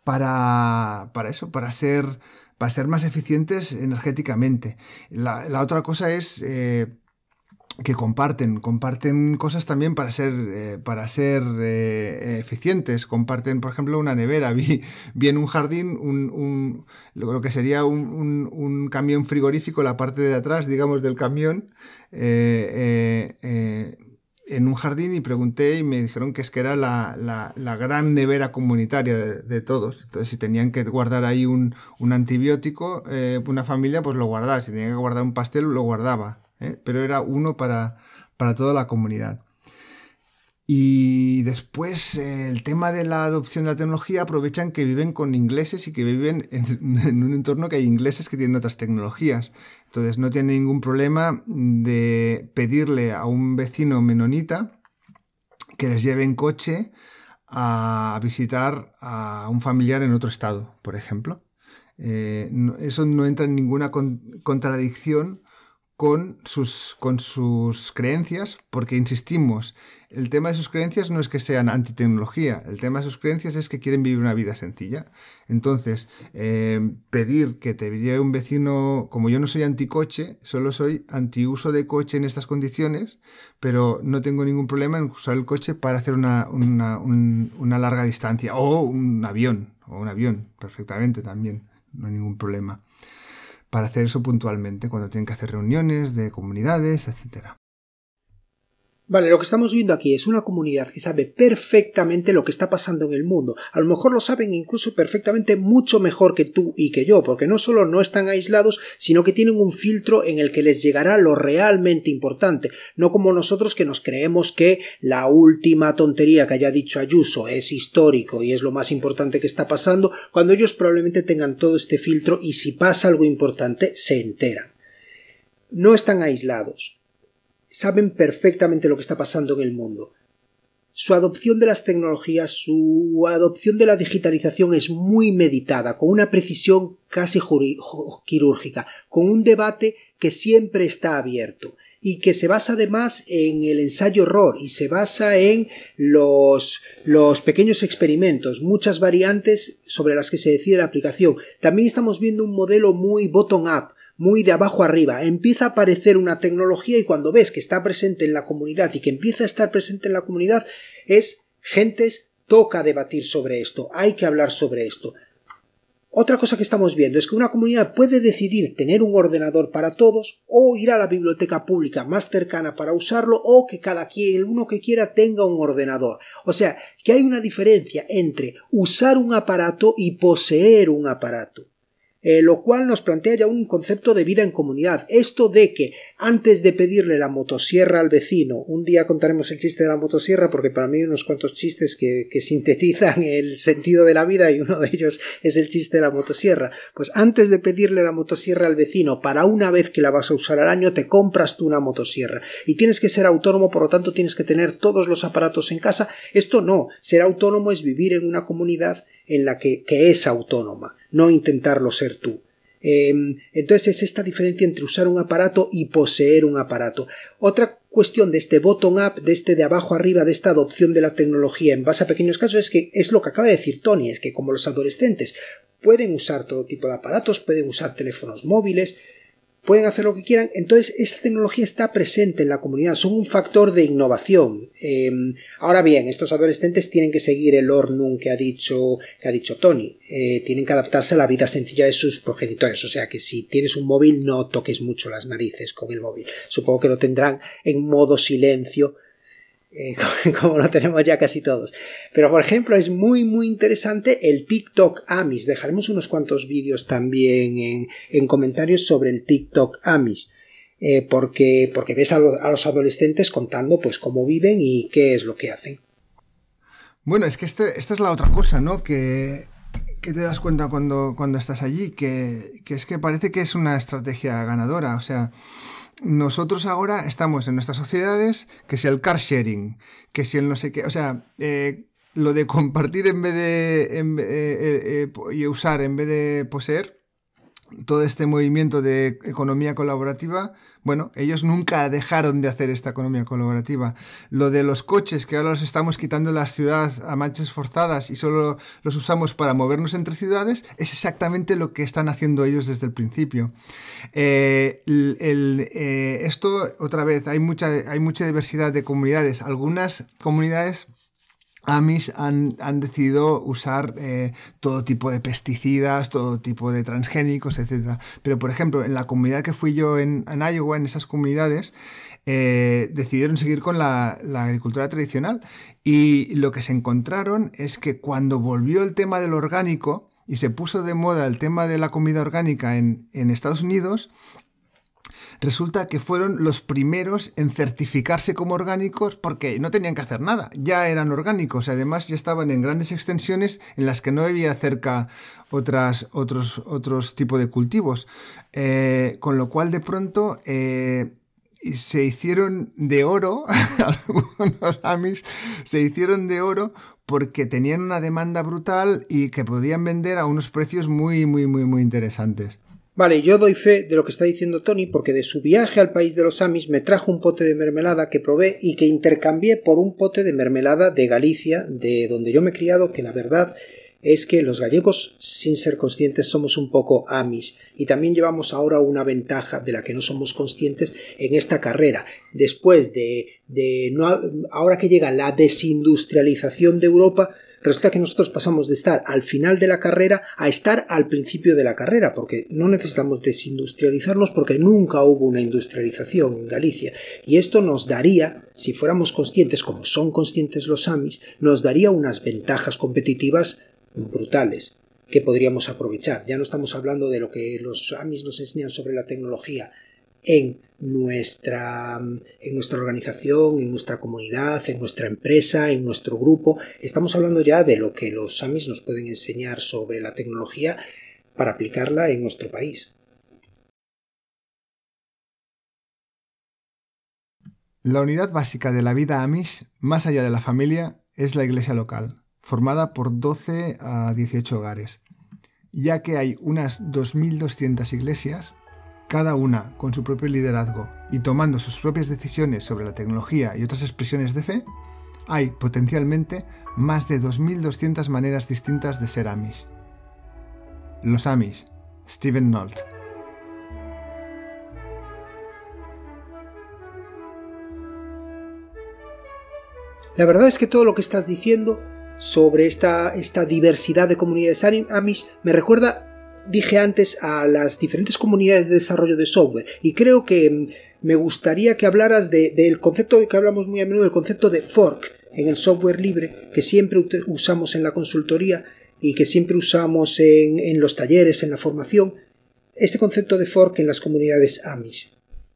para, para eso, para ser, para ser más eficientes energéticamente. La, la otra cosa es... Eh, que comparten, comparten cosas también para ser, eh, para ser eh, eficientes. Comparten, por ejemplo, una nevera. Vi, vi en un jardín un, un, lo que sería un, un, un camión frigorífico, la parte de atrás, digamos, del camión, eh, eh, eh, en un jardín, y pregunté y me dijeron que es que era la, la, la gran nevera comunitaria de, de todos. Entonces, si tenían que guardar ahí un, un antibiótico, eh, una familia, pues lo guardaba. Si tenían que guardar un pastel, lo guardaba. ¿Eh? Pero era uno para, para toda la comunidad. Y después eh, el tema de la adopción de la tecnología, aprovechan que viven con ingleses y que viven en, en un entorno que hay ingleses que tienen otras tecnologías. Entonces no tienen ningún problema de pedirle a un vecino menonita que les lleve en coche a visitar a un familiar en otro estado, por ejemplo. Eh, no, eso no entra en ninguna con, contradicción con sus, con sus creencias, porque insistimos, el tema de sus creencias no es que sean antitecnología, el tema de sus creencias es que quieren vivir una vida sencilla. Entonces, eh, pedir que te lleve un vecino, como yo no soy anticoche, solo soy antiuso de coche en estas condiciones, pero no tengo ningún problema en usar el coche para hacer una, una, un, una larga distancia, o un avión, o un avión, perfectamente también, no hay ningún problema. Para hacer eso puntualmente, cuando tienen que hacer reuniones de comunidades, etcétera. Vale, lo que estamos viendo aquí es una comunidad que sabe perfectamente lo que está pasando en el mundo. A lo mejor lo saben incluso perfectamente mucho mejor que tú y que yo, porque no solo no están aislados, sino que tienen un filtro en el que les llegará lo realmente importante, no como nosotros que nos creemos que la última tontería que haya dicho Ayuso es histórico y es lo más importante que está pasando, cuando ellos probablemente tengan todo este filtro y si pasa algo importante se enteran. No están aislados. Saben perfectamente lo que está pasando en el mundo. Su adopción de las tecnologías, su adopción de la digitalización es muy meditada, con una precisión casi quirúrgica, con un debate que siempre está abierto y que se basa además en el ensayo-error y se basa en los, los pequeños experimentos, muchas variantes sobre las que se decide la aplicación. También estamos viendo un modelo muy bottom-up, muy de abajo arriba. Empieza a aparecer una tecnología y cuando ves que está presente en la comunidad y que empieza a estar presente en la comunidad es gentes, toca debatir sobre esto, hay que hablar sobre esto. Otra cosa que estamos viendo es que una comunidad puede decidir tener un ordenador para todos o ir a la biblioteca pública más cercana para usarlo o que cada quien, el uno que quiera, tenga un ordenador. O sea, que hay una diferencia entre usar un aparato y poseer un aparato. Eh, lo cual nos plantea ya un concepto de vida en comunidad. Esto de que antes de pedirle la motosierra al vecino, un día contaremos el chiste de la motosierra porque para mí hay unos cuantos chistes que, que sintetizan el sentido de la vida y uno de ellos es el chiste de la motosierra. Pues antes de pedirle la motosierra al vecino para una vez que la vas a usar al año te compras tú una motosierra y tienes que ser autónomo, por lo tanto tienes que tener todos los aparatos en casa. Esto no, ser autónomo es vivir en una comunidad en la que, que es autónoma, no intentarlo ser tú. Eh, entonces es esta diferencia entre usar un aparato y poseer un aparato. Otra cuestión de este bottom-up, de este de abajo arriba, de esta adopción de la tecnología en base a pequeños casos, es que es lo que acaba de decir Tony, es que como los adolescentes pueden usar todo tipo de aparatos, pueden usar teléfonos móviles, pueden hacer lo que quieran, entonces esta tecnología está presente en la comunidad, son un factor de innovación. Eh, ahora bien, estos adolescentes tienen que seguir el Ornum que ha dicho, que ha dicho Tony, eh, tienen que adaptarse a la vida sencilla de sus progenitores, o sea que si tienes un móvil no toques mucho las narices con el móvil, supongo que lo tendrán en modo silencio, Eh, como lo tenemos ya casi todos. Pero por ejemplo es muy muy interesante el TikTok Amish. Dejaremos unos cuantos vídeos también en, en comentarios sobre el TikTok Amish, eh, porque, porque ves a, lo, a los adolescentes contando pues cómo viven y qué es lo que hacen. Bueno, es que este, esta es la otra cosa, ¿no? Que, que te das cuenta cuando, cuando estás allí, que, que es que parece que es una estrategia ganadora, o sea, nosotros ahora estamos en nuestras sociedades, que si el car sharing, que si el no sé qué, o sea, eh, lo de compartir en vez de en, eh, eh, eh, y usar en vez de poseer, todo este movimiento de economía colaborativa, bueno, ellos nunca dejaron de hacer esta economía colaborativa. Lo de los coches, que ahora los estamos quitando de las ciudades a marchas forzadas y solo los usamos para movernos entre ciudades, es exactamente lo que están haciendo ellos desde el principio. Eh, el, el, eh, esto, otra vez, hay mucha, hay mucha diversidad de comunidades. Algunas comunidades Amish han, han decidido usar eh, todo tipo de pesticidas, todo tipo de transgénicos, etcétera. Pero, por ejemplo, en la comunidad que fui yo en, en Iowa, en esas comunidades, eh, decidieron seguir con la, la agricultura tradicional. Y lo que se encontraron es que cuando volvió el tema del orgánico y se puso de moda el tema de la comida orgánica en, en Estados Unidos, resulta que fueron los primeros en certificarse como orgánicos porque no tenían que hacer nada, ya eran orgánicos, además ya estaban en grandes extensiones en las que no había cerca otras, otros, otros tipos de cultivos, eh, con lo cual de pronto eh, se hicieron de oro, algunos Amish se hicieron de oro porque tenían una demanda brutal y que podían vender a unos precios muy, muy, muy, muy interesantes. Vale, yo doy fe de lo que está diciendo Tony porque de su viaje al país de los Amis me trajo un pote de mermelada que probé y que intercambié por un pote de mermelada de Galicia, de donde yo me he criado, que la verdad es que los gallegos, sin ser conscientes, somos un poco Amis y también llevamos ahora una ventaja de la que no somos conscientes en esta carrera. Después de, de no, ahora que llega la desindustrialización de Europa, resulta que nosotros pasamos de estar al final de la carrera a estar al principio de la carrera, porque no necesitamos desindustrializarnos porque nunca hubo una industrialización en Galicia. Y esto nos daría, si fuéramos conscientes, como son conscientes los Amis, nos daría unas ventajas competitivas brutales que podríamos aprovechar. Ya no estamos hablando de lo que los Amis nos enseñan sobre la tecnología en nuestra, en nuestra organización, en nuestra comunidad, en nuestra empresa, en nuestro grupo. Estamos hablando ya de lo que los Amis nos pueden enseñar sobre la tecnología para aplicarla en nuestro país. La unidad básica de la vida Amish, más allá de la familia, es la iglesia local, formada por doce a dieciocho hogares. Ya que hay unas dos mil doscientas iglesias, cada una con su propio liderazgo y tomando sus propias decisiones sobre la tecnología y otras expresiones de fe, hay potencialmente más de dos mil doscientas maneras distintas de ser Amish. Los Amish, Stephen Nolt. La verdad es que todo lo que estás diciendo sobre esta, esta diversidad de comunidades Amish me recuerda, dije antes, a las diferentes comunidades de desarrollo de software, y creo que me gustaría que hablaras de, del concepto que hablamos muy a menudo, el concepto de fork en el software libre, que siempre usamos en la consultoría y que siempre usamos en, en los talleres, en la formación, este concepto de fork en las comunidades Amish.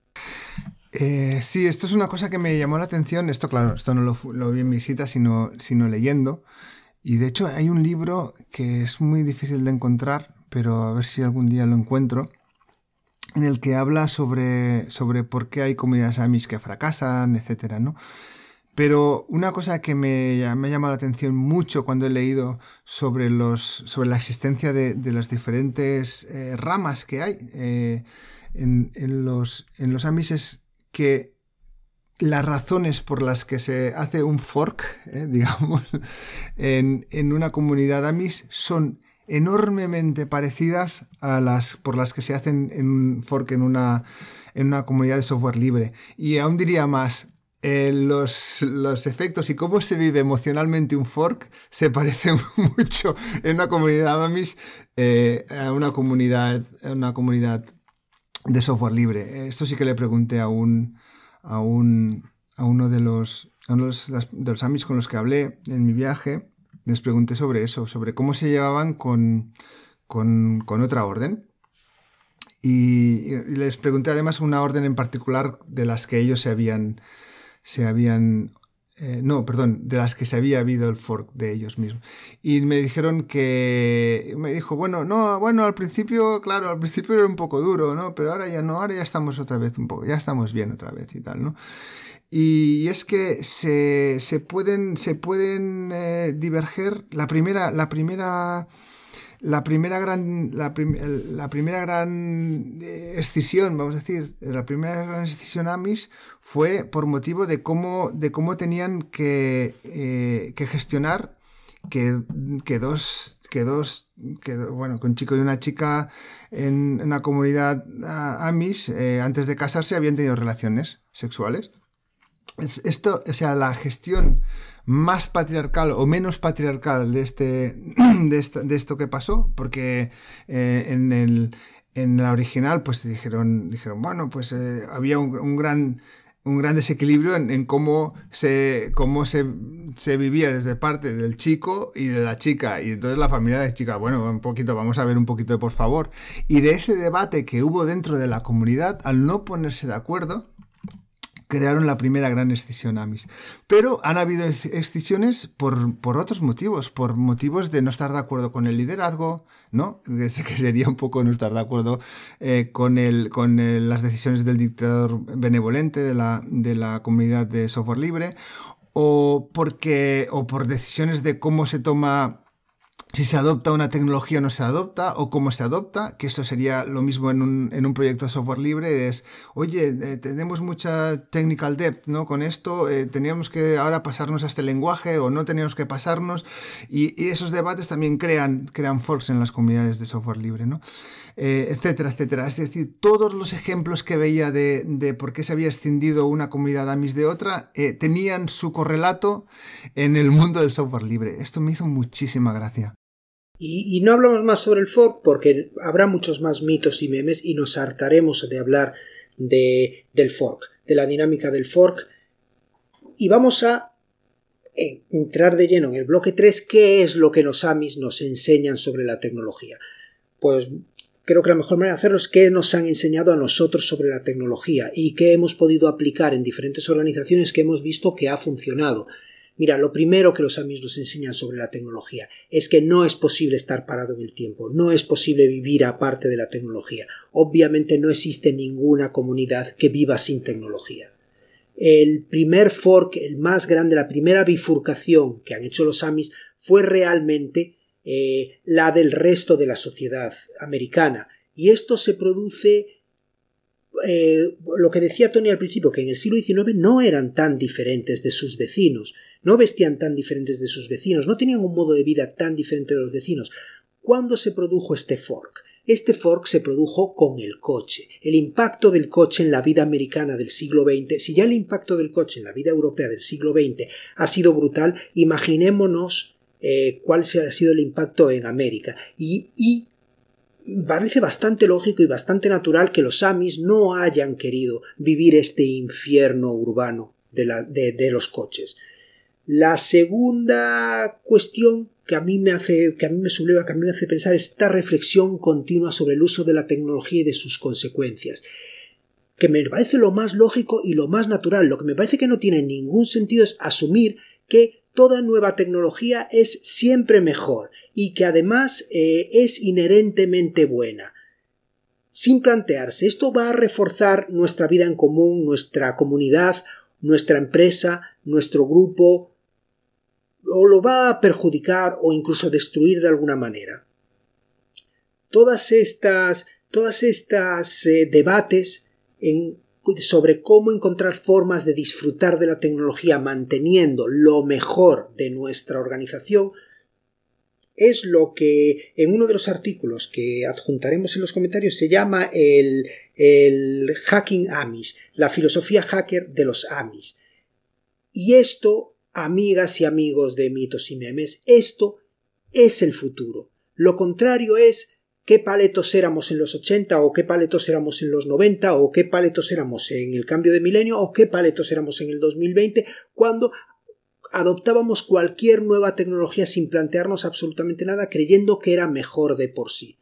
Eh, sí, esto es una cosa que me llamó la atención. Esto, claro, esto no lo, lo vi en visita, sino, sino leyendo. Y de hecho hay un libro que es muy difícil de encontrar, pero a ver si algún día lo encuentro, en el que habla sobre, sobre por qué hay comunidades Amish que fracasan, etcétera, ¿no? Pero una cosa que me, me ha llamado la atención mucho cuando he leído sobre, los, sobre la existencia de, de las diferentes eh, ramas que hay eh, en, en, los, en los Amish es que las razones por las que se hace un fork, eh, digamos, en, en una comunidad Amish son enormemente parecidas a las por las que se hacen en un fork en una, en una comunidad de software libre. Y aún diría más, eh, los, los efectos y cómo se vive emocionalmente un fork se parece mucho en una comunidad Amish eh, a una comunidad, a una comunidad de software libre. Esto sí que le pregunté a un, a un, a uno de los, a uno de los, de los Amish con los que hablé en mi viaje. Les pregunté sobre eso, sobre cómo se llevaban con, con, con otra orden. Y, y les pregunté además una orden en particular de las que ellos se habían, se habían eh, no, perdón, de las que se había habido el fork de ellos mismos. Y me dijeron que, me dijo, bueno, no, bueno, al principio, claro, al principio era un poco duro, ¿no? Pero ahora ya no, ahora ya estamos otra vez un poco, ya estamos bien otra vez y tal, ¿no? Y es que se, se pueden, se pueden eh, diverger. La primera, la primera, la primera gran, la, prim, la primera gran escisión, vamos a decir, la primera gran escisión Amish fue por motivo de cómo, de cómo tenían que, eh, que gestionar que, que dos, que dos, que, bueno, que un chico y una chica en, en una comunidad Amish eh, antes de casarse habían tenido relaciones sexuales. Esto, o sea, la gestión más patriarcal o menos patriarcal de este de, esta, de esto que pasó, porque eh, en el en la original pues dijeron dijeron bueno pues eh, había un, un gran un gran desequilibrio en, en cómo se cómo se, se vivía desde parte del chico y de la chica, y entonces la familia de chica, bueno, un poquito, vamos a ver un poquito de por favor, y de ese debate que hubo dentro de la comunidad, al no ponerse de acuerdo, crearon la primera gran escisión Amish. Pero han habido escisiones por, por otros motivos, por motivos de no estar de acuerdo con el liderazgo, ¿no? Que sería un poco no estar de acuerdo eh, con, el, con el, las decisiones del dictador benevolente de la, de la comunidad de software libre, o, porque, o por decisiones de cómo se toma si se adopta una tecnología o no se adopta, o cómo se adopta, que eso sería lo mismo en un, en un proyecto de software libre, es, oye, eh, tenemos mucha technical debt, ¿no? Con esto, eh, teníamos que ahora pasarnos a este lenguaje o no teníamos que pasarnos, y, y esos debates también crean, crean forks en las comunidades de software libre, ¿no? Eh, etcétera, etcétera. Es decir, todos los ejemplos que veía de, de por qué se había escindido una comunidad Amis de otra, eh, tenían su correlato en el mundo del software libre. Esto me hizo muchísima gracia. Y, y no hablamos más sobre el fork porque habrá muchos más mitos y memes y nos hartaremos de hablar de, del fork, de la dinámica del fork. Y vamos a eh, entrar de lleno en el bloque tres, ¿qué es lo que los Amis nos enseñan sobre la tecnología? Pues creo que la mejor manera de hacerlo es qué nos han enseñado a nosotros sobre la tecnología y qué hemos podido aplicar en diferentes organizaciones que hemos visto que ha funcionado. Mira, lo primero que los Amis nos enseñan sobre la tecnología es que no es posible estar parado en el tiempo, no es posible vivir aparte de la tecnología. Obviamente no existe ninguna comunidad que viva sin tecnología. El primer fork, el más grande, la primera bifurcación que han hecho los Amis fue realmente eh, la del resto de la sociedad americana. Y esto se produce, eh, lo que decía Tony al principio, que en el siglo diecinueve no eran tan diferentes de sus vecinos. No vestían tan diferentes de sus vecinos, no tenían un modo de vida tan diferente de los vecinos. ¿Cuándo se produjo este fork? Este fork se produjo con el coche. El impacto del coche en la vida americana del siglo veinte, si ya el impacto del coche en la vida europea del siglo veinte ha sido brutal, imaginémonos eh, cuál ha sido el impacto en América. Y, y parece bastante lógico y bastante natural que los Amis no hayan querido vivir este infierno urbano de, la, de, de los coches. La segunda cuestión que a mí me hace, que a mí me subleva, que a mí me hace pensar esta reflexión continua sobre el uso de la tecnología y de sus consecuencias, que me parece lo más lógico y lo más natural. Lo que me parece que no tiene ningún sentido es asumir que toda nueva tecnología es siempre mejor y que además eh, es inherentemente buena. Sin plantearse, esto va a reforzar nuestra vida en común, nuestra comunidad, nuestra empresa, nuestro grupo, o lo va a perjudicar o incluso destruir de alguna manera. Todas estas, todas estas eh, debates en, sobre cómo encontrar formas de disfrutar de la tecnología manteniendo lo mejor de nuestra organización es lo que en uno de los artículos que adjuntaremos en los comentarios se llama el, el Hacking Amish, la filosofía hacker de los Amish. Y esto, amigas y amigos de mitos y memes, esto es el futuro. Lo contrario es qué paletos éramos en los ochenta o qué paletos éramos en los noventa o qué paletos éramos en el cambio de milenio o qué paletos éramos en el dos mil veinte cuando adoptábamos cualquier nueva tecnología sin plantearnos absolutamente nada creyendo que era mejor de por sí.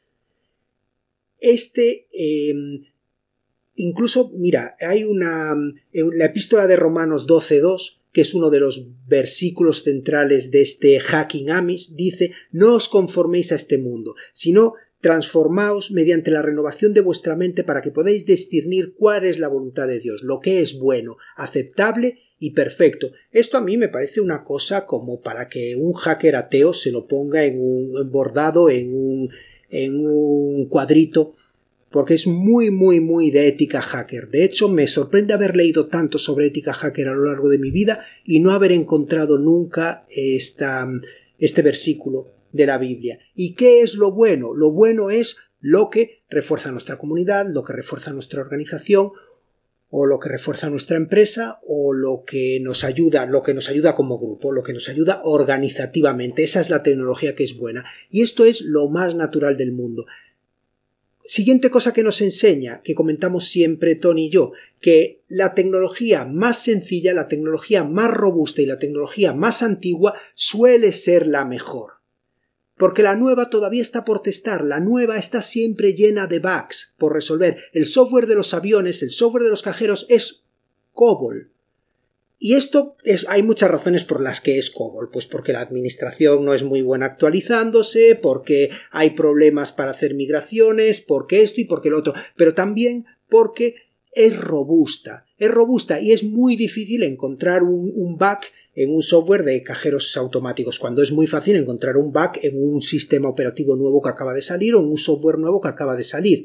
Este... Eh, Incluso, mira, hay una... la epístola de Romanos doce dos, que es uno de los versículos centrales de este Hacking Amish, dice: no os conforméis a este mundo, sino transformaos mediante la renovación de vuestra mente para que podáis discernir cuál es la voluntad de Dios, lo que es bueno, aceptable y perfecto. Esto a mí me parece una cosa como para que un hacker ateo se lo ponga en un bordado en un, en un cuadrito, porque es muy, muy, muy de ética hacker. De hecho, me sorprende haber leído tanto sobre ética hacker a lo largo de mi vida y no haber encontrado nunca esta, este versículo de la Biblia. ¿Y qué es lo bueno? Lo bueno es lo que refuerza nuestra comunidad, lo que refuerza nuestra organización, o lo que refuerza nuestra empresa, o lo que nos ayuda, lo que nos ayuda como grupo, lo que nos ayuda organizativamente. Esa es la tecnología que es buena. Y esto es lo más natural del mundo. Siguiente cosa que nos enseña, que comentamos siempre Tony y yo, que la tecnología más sencilla, la tecnología más robusta y la tecnología más antigua suele ser la mejor. Porque la nueva todavía está por testar, la nueva está siempre llena de bugs por resolver. El software de los aviones, el software de los cajeros es COBOL. Y esto es, hay muchas razones por las que es COBOL, pues porque la administración no es muy buena actualizándose, porque hay problemas para hacer migraciones, porque esto y porque lo otro, pero también porque es robusta, es robusta y es muy difícil encontrar un, un bug en un software de cajeros automáticos, cuando es muy fácil encontrar un bug en un sistema operativo nuevo que acaba de salir o en un software nuevo que acaba de salir.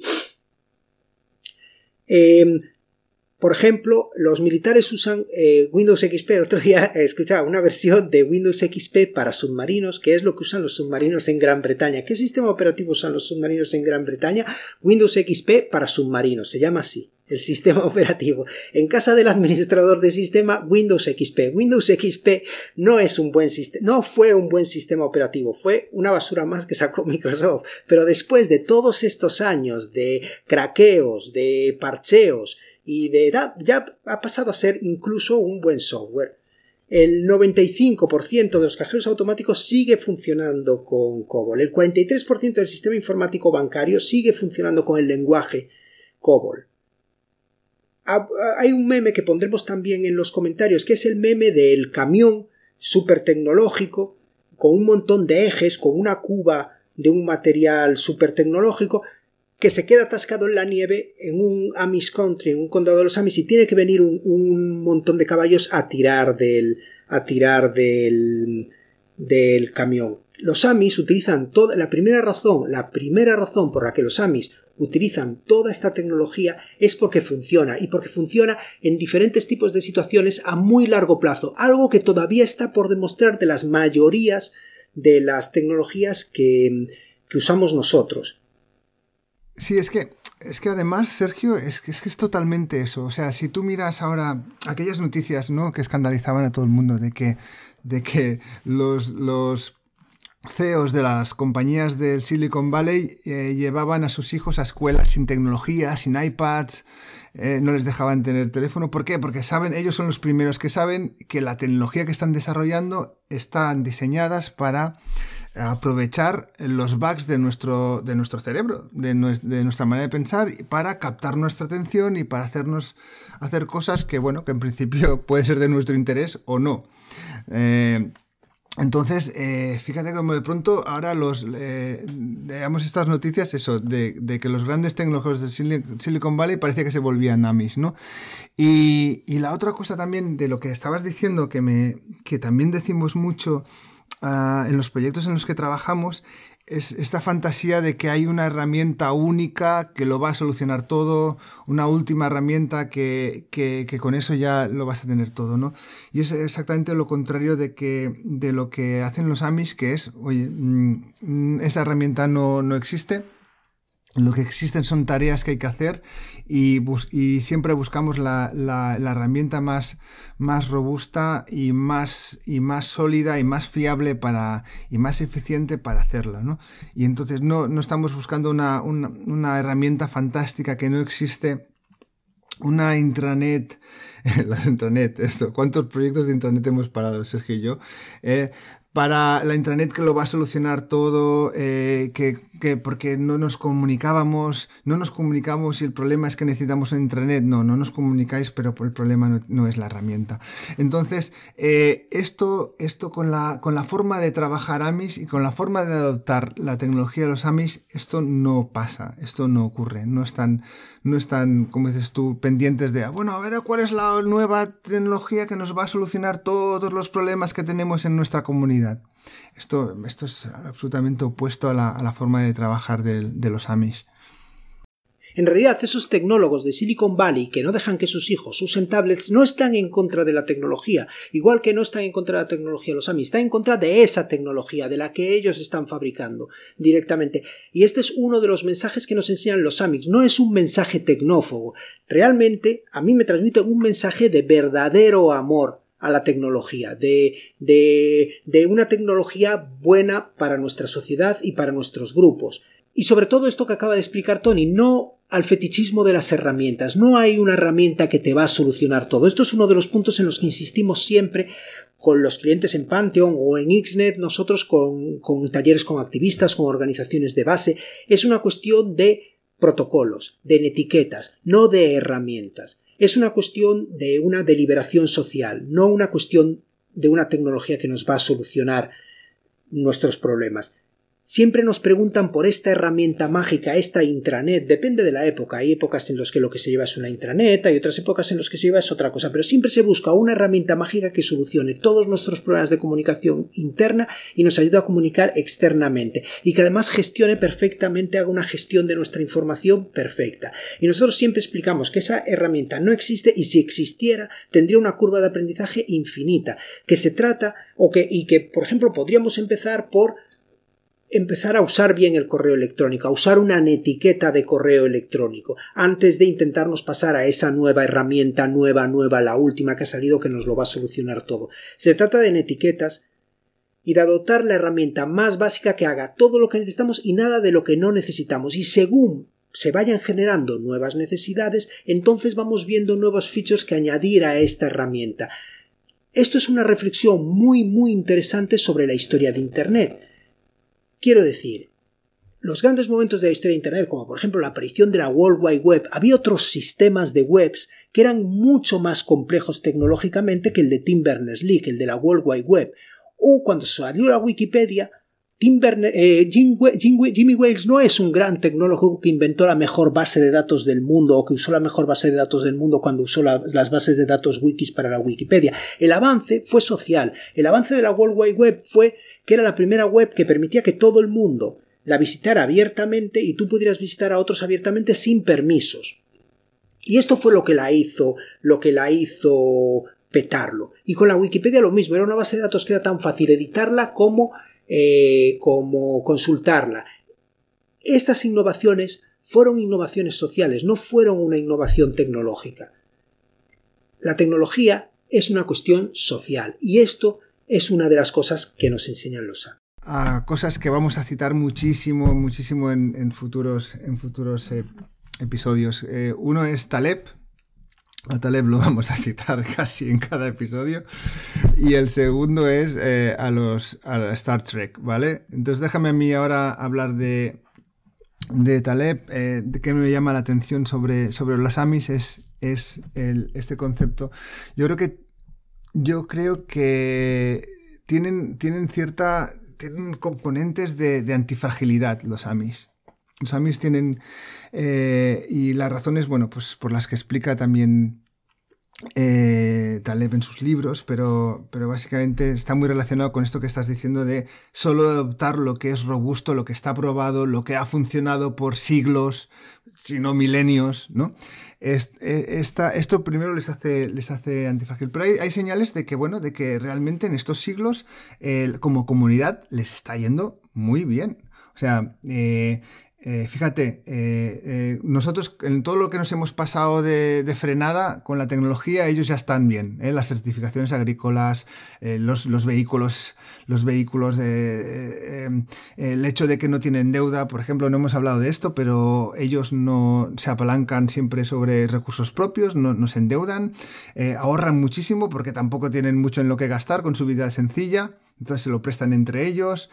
Eh, por ejemplo, los militares usan eh, Windows X P. El otro día eh, escuchaba una versión de Windows X P para submarinos, que es lo que usan los submarinos en Gran Bretaña. ¿Qué sistema operativo usan los submarinos en Gran Bretaña? Windows X P para submarinos, se llama así. El sistema operativo. En casa del administrador de sistema, Windows X P. Windows X P no es un buen sistema, no fue un buen sistema operativo, fue una basura más que sacó Microsoft. Pero después de todos estos años de craqueos, de parcheos y de ya ha pasado a ser incluso un buen software. El noventa y cinco por ciento de los cajeros automáticos sigue funcionando con COBOL. El cuarenta y tres por ciento del sistema informático bancario sigue funcionando con el lenguaje COBOL. Hay un meme que pondremos también en los comentarios, que es el meme del camión súper tecnológico, con un montón de ejes, con una cuba de un material súper tecnológico, que se queda atascado en la nieve en un Amish country, en un condado de los Amish, y tiene que venir un, un montón de caballos a tirar del, a tirar del, del camión. Los Amish utilizan toda, la primera razón, la primera razón por la que los Amish utilizan toda esta tecnología es porque funciona, y porque funciona en diferentes tipos de situaciones a muy largo plazo, algo que todavía está por demostrar de las mayorías de las tecnologías que, que usamos nosotros. Sí, es que, es que además, Sergio, es que, es que es totalmente eso. O sea, si tú miras ahora aquellas noticias, ¿no?, que escandalizaban a todo el mundo de que, de que los, los C E Os de las compañías del Silicon Valley eh, llevaban a sus hijos a escuelas sin tecnología, sin iPads, eh, no les dejaban tener teléfono. ¿Por qué? Porque saben, ellos son los primeros que saben que la tecnología que están desarrollando están diseñadas para aprovechar los bugs de nuestro, de nuestro cerebro, de, nues, de nuestra manera de pensar, para captar nuestra atención y para hacernos hacer cosas que, bueno, que en principio puede ser de nuestro interés o no. Eh, Entonces, eh, fíjate como de pronto ahora los eh, veamos estas noticias, eso, de, de que los grandes tecnólogos de Silicon Valley parecía que se volvían Amish, ¿no? Y, y la otra cosa también de lo que estabas diciendo, que, me, que también decimos mucho uh, en los proyectos en los que trabajamos, es esta fantasía de que hay una herramienta única que lo va a solucionar todo, una última herramienta que, que, que con eso ya lo vas a tener todo, ¿no? Y es exactamente lo contrario de, que, de lo que hacen los Amish, que es, oye, mmm, esa herramienta no, no existe. Lo que existen son tareas que hay que hacer y, bus- y siempre buscamos la, la, la herramienta más, más robusta y más, y más sólida y más fiable para, y más eficiente para hacerlo, ¿no? Y entonces no, no estamos buscando una, una, una herramienta fantástica que no existe, una intranet, la intranet, esto, ¿cuántos proyectos de intranet hemos parado, Sergio y yo? Eh, para la intranet que lo va a solucionar todo, eh, que, que porque no nos comunicábamos, no nos comunicamos y el problema es que necesitamos una intranet. No, no nos comunicáis, pero el problema no, no es la herramienta. Entonces, eh, esto, esto con la, con la forma de trabajar Amish y con la forma de adoptar la tecnología de los Amish, esto no pasa, esto no ocurre. No están, no están, como dices tú, pendientes de, bueno, a ver cuál es la nueva tecnología que nos va a solucionar todos los problemas que tenemos en nuestra comunidad. Esto, esto es absolutamente opuesto a la, a la forma de trabajar de, de los Amish. En realidad, esos tecnólogos de Silicon Valley que no dejan que sus hijos usen tablets no están en contra de la tecnología, igual que no están en contra de la tecnología de los Amish, están en contra de esa tecnología, de la que ellos están fabricando directamente. Y este es uno de los mensajes que nos enseñan los Amish. No es un mensaje tecnófobo. Realmente, a mí me transmite un mensaje de verdadero amor a la tecnología, de, de, de una tecnología buena para nuestra sociedad y para nuestros grupos. Y sobre todo esto que acaba de explicar Tony, no al fetichismo de las herramientas. No hay una herramienta que te va a solucionar todo. Esto es uno de los puntos en los que insistimos siempre con los clientes en Pantheon o en Ixnet, nosotros con, con talleres con activistas, con organizaciones de base. Es una cuestión de protocolos, de etiquetas, no de herramientas. Es una cuestión de una deliberación social, no una cuestión de una tecnología que nos va a solucionar nuestros problemas. Siempre nos preguntan por esta herramienta mágica, esta intranet, depende de la época. Hay épocas en las que lo que se lleva es una intranet, hay otras épocas en las que se lleva es otra cosa, pero siempre se busca una herramienta mágica que solucione todos nuestros problemas de comunicación interna y nos ayude a comunicar externamente y que además gestione perfectamente, haga una gestión de nuestra información perfecta. Y nosotros siempre explicamos que esa herramienta no existe y si existiera tendría una curva de aprendizaje infinita, que se trata o que, y que, por ejemplo, podríamos empezar por empezar a usar bien el correo electrónico, a usar una netiqueta de correo electrónico, antes de intentarnos pasar a esa nueva herramienta, nueva, nueva, la última que ha salido que nos lo va a solucionar todo. Se trata de netiquetas y de adoptar la herramienta más básica que haga todo lo que necesitamos y nada de lo que no necesitamos. Y según se vayan generando nuevas necesidades, entonces vamos viendo nuevos features que añadir a esta herramienta. Esto es una reflexión muy, muy interesante sobre la historia de Internet. Quiero decir, los grandes momentos de la historia de Internet, como por ejemplo la aparición de la World Wide Web, había otros sistemas de webs que eran mucho más complejos tecnológicamente que el de Tim Berners-Lee, que el de la World Wide Web. O cuando salió la Wikipedia, Tim Berne- eh, Jim We- Jim We- Jimmy Wales no es un gran tecnólogo que inventó la mejor base de datos del mundo o que usó la mejor base de datos del mundo cuando usó la, las bases de datos wikis para la Wikipedia. El avance fue social. El avance de la World Wide Web fue que era la primera web que permitía que todo el mundo la visitara abiertamente y tú pudieras visitar a otros abiertamente sin permisos. Y esto fue lo que la hizo, lo que la hizo petarlo. Y con la Wikipedia lo mismo, era una base de datos que era tan fácil editarla como, eh, como consultarla. Estas innovaciones fueron innovaciones sociales, no fueron una innovación tecnológica. La tecnología es una cuestión social y esto es una de las cosas que nos enseñan los sabios. A cosas que vamos a citar muchísimo, muchísimo en, en futuros, en futuros eh, episodios. Eh, uno es Taleb. A Taleb lo vamos a citar casi en cada episodio. Y el segundo es eh, a los a Star Trek, ¿vale? Entonces déjame a mí ahora hablar de, de Taleb. Eh, de que me llama la atención sobre, sobre los Amis es, es el, este concepto. Yo creo que Yo creo que tienen, tienen cierta tienen componentes de, de antifragilidad los Amis. Los Amis tienen eh, y las razones, bueno, pues por las que explica también eh, Taleb en sus libros, pero, pero básicamente está muy relacionado con esto que estás diciendo de solo adoptar lo que es robusto, lo que está probado, lo que ha funcionado por siglos, si no milenios, ¿no? Esta, esto primero les hace, les hace antifrágil, pero hay, hay señales de que, bueno, de que realmente en estos siglos eh, como comunidad les está yendo muy bien. O sea, eh, eh, fíjate, eh, eh, nosotros en todo lo que nos hemos pasado de, de frenada con la tecnología, ellos ya están bien, ¿eh? Las certificaciones agrícolas, eh, los, los vehículos, los vehículos, de, eh, eh, el hecho de que no tienen deuda, por ejemplo, no hemos hablado de esto, pero ellos no se apalancan siempre sobre recursos propios, no, no se endeudan, eh, ahorran muchísimo porque tampoco tienen mucho en lo que gastar con su vida sencilla, entonces se lo prestan entre ellos.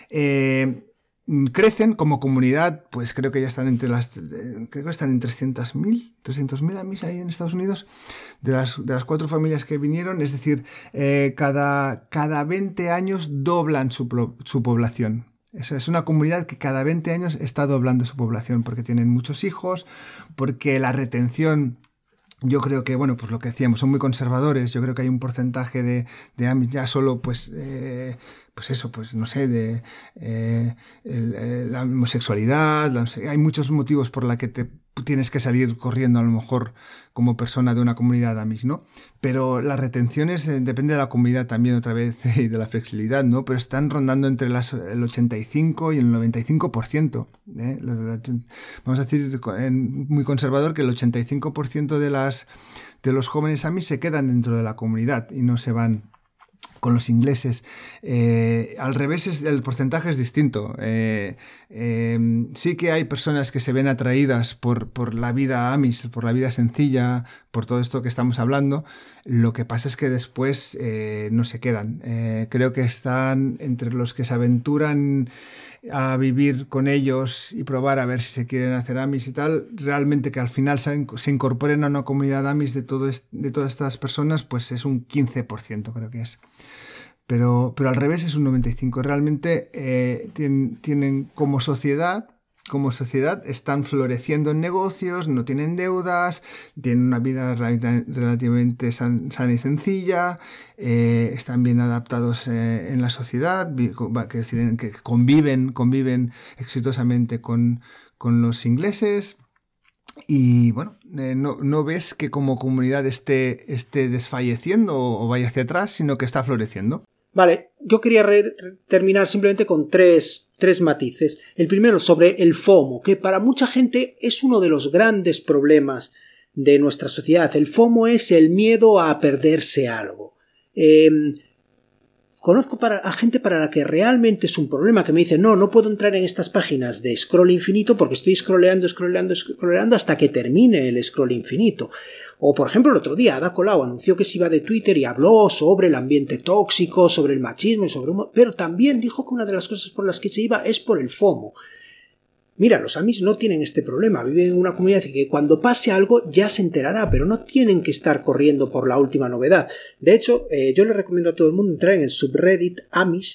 Eh, Crecen como comunidad, pues creo que ya están entre las, creo que están en trescientos mil Amis ahí en Estados Unidos, de las, de las cuatro familias que vinieron, es decir, eh, cada, cada veinte años doblan su, su población. Eso es una comunidad que cada veinte años está doblando su población, porque tienen muchos hijos, porque la retención... Yo creo que, bueno, pues lo que decíamos, son muy conservadores. Yo creo que hay un porcentaje de, de Amis ya solo, pues, eh, pues eso, pues no sé, de eh, el, el, la homosexualidad. La, hay muchos motivos por los que te tienes que salir corriendo a lo mejor como persona de una comunidad Amis, ¿no? Pero las retenciones eh, depende de la comunidad también otra vez y de la flexibilidad, ¿no? Pero están rondando entre las, el ochenta y cinco y el noventa y cinco por ciento. ¿eh? Vamos a decir en, muy conservador que el ochenta y cinco por ciento de las de los jóvenes Amis se quedan dentro de la comunidad y no se van con los ingleses. Eh, al revés, es, el porcentaje es distinto. Eh, eh, sí que hay personas que se ven atraídas por, por la vida Amis, por la vida sencilla, por todo esto que estamos hablando. Lo que pasa es que después eh, no se quedan. Eh, creo que están entre los que se aventuran a vivir con ellos y probar a ver si se quieren hacer Amis y tal. Realmente que al final se, se incorporen a una comunidad Amis de, todo est- de todas estas personas, pues es un quince por ciento creo que es. pero, pero al revés es un noventa y cinco. Realmente eh, tienen, tienen como sociedad, como sociedad están floreciendo en negocios, no tienen deudas, tienen una vida relativamente san, sana y sencilla, eh, están bien adaptados eh, en la sociedad, que, decir, que conviven, conviven exitosamente con, con los ingleses. Y bueno, eh, no, no ves que como comunidad esté, esté desfalleciendo o, o vaya hacia atrás, sino que está floreciendo. Vale, yo quería re- terminar simplemente con tres, tres matices. El primero sobre el FOMO, que para mucha gente es uno de los grandes problemas de nuestra sociedad. El FOMO es el miedo a perderse algo. Eh, Conozco para, a gente para la que realmente es un problema, que me dice, no, no puedo entrar en estas páginas de scroll infinito porque estoy scrolleando, scrolleando, scrolleando hasta que termine el scroll infinito. O, por ejemplo, el otro día Ada Colau anunció que se iba de Twitter y habló sobre el ambiente tóxico, sobre el machismo, y sobre pero también dijo que una de las cosas por las que se iba es por el FOMO. Mira, los Amis no tienen este problema, viven en una comunidad que cuando pase algo ya se enterará, pero no tienen que estar corriendo por la última novedad. De hecho, eh, yo le recomiendo a todo el mundo entrar en el subreddit Amish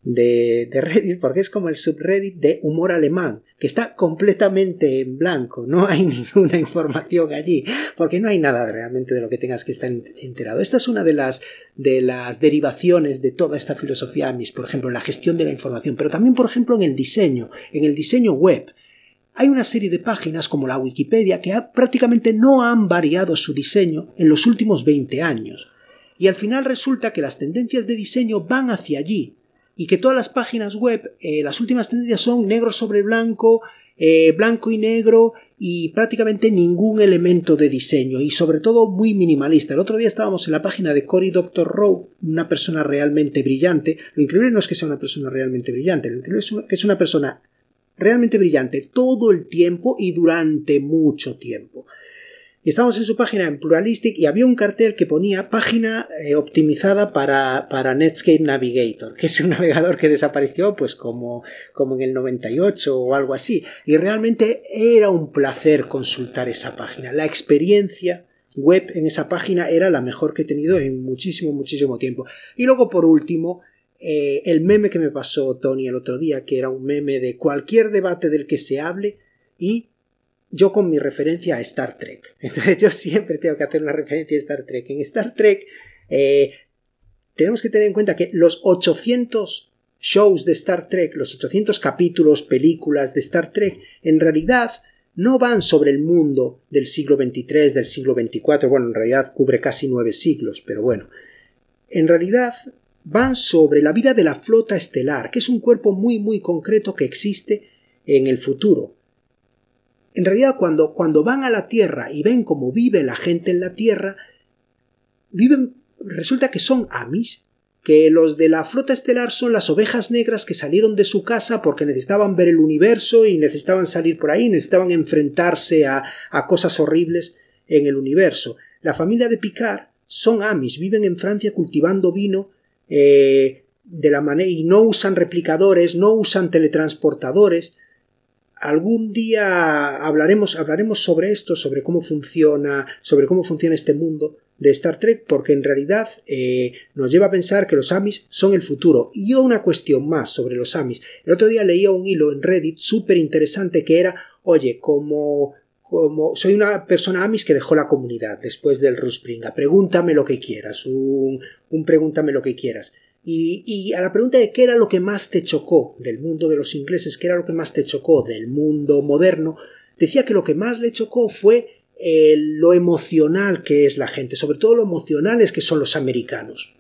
de, de Reddit, porque es como el subreddit de humor alemán, que está completamente en blanco, no hay ninguna información allí, porque no hay nada realmente de lo que tengas que estar enterado. Esta es una de las, de las derivaciones de toda esta filosofía Amish, por ejemplo, en la gestión de la información, pero también, por ejemplo, en el diseño, en el diseño web. Hay una serie de páginas como la Wikipedia que ha, prácticamente no han variado su diseño en los últimos veinte años. Y al final resulta que las tendencias de diseño van hacia allí. Y que todas las páginas web, eh, las últimas tendencias son negro sobre blanco, eh, blanco y negro y prácticamente ningún elemento de diseño y sobre todo muy minimalista. El otro día estábamos en la página de Cory Doctor Rowe, una persona realmente brillante. Lo increíble no es que sea una persona realmente brillante, lo increíble es que es una persona realmente brillante todo el tiempo y durante mucho tiempo. Y estábamos en su página en Pluralistic y había un cartel que ponía página eh, optimizada para, para Netscape Navigator, que es un navegador que desapareció pues como, como en el noventa y ocho o algo así. Y realmente era un placer consultar esa página. La experiencia web en esa página era la mejor que he tenido en muchísimo, muchísimo tiempo. Y luego, por último, eh, el meme que me pasó Tony el otro día, que era un meme de cualquier debate del que se hable y yo con mi referencia a Star Trek. Entonces yo siempre tengo que hacer una referencia a Star Trek. En Star Trek eh, tenemos que tener en cuenta que los ochocientos shows de Star Trek, los ochocientos capítulos, películas de Star Trek, en realidad no van sobre el mundo del siglo veintitrés, del siglo veinticuatro, bueno, en realidad cubre casi nueve siglos, pero bueno, en realidad van sobre la vida de la flota estelar, que es un cuerpo muy muy concreto que existe en el futuro. En realidad, cuando, cuando van a la Tierra y ven cómo vive la gente en la Tierra, viven, resulta que son Amish, que los de la flota estelar son las ovejas negras que salieron de su casa porque necesitaban ver el universo y necesitaban salir por ahí, necesitaban enfrentarse a, a cosas horribles en el universo. La familia de Picard son Amish, viven en Francia cultivando vino eh, de la manera y no usan replicadores, no usan teletransportadores. Algún día hablaremos, hablaremos sobre esto, sobre cómo funciona, sobre cómo funciona este mundo de Star Trek, porque en realidad eh, nos lleva a pensar que los Amish son el futuro. Y yo una cuestión más sobre los Amish. El otro día leía un hilo en Reddit súper interesante que era, oye, como, como soy una persona Amish que dejó la comunidad después del Ruspringa, pregúntame lo que quieras, un, un pregúntame lo que quieras. Y, y a la pregunta de qué era lo que más te chocó del mundo de los ingleses, qué era lo que más te chocó del mundo moderno, decía que lo que más le chocó fue eh, lo emocional que es la gente, sobre todo lo emocionales que son los americanos.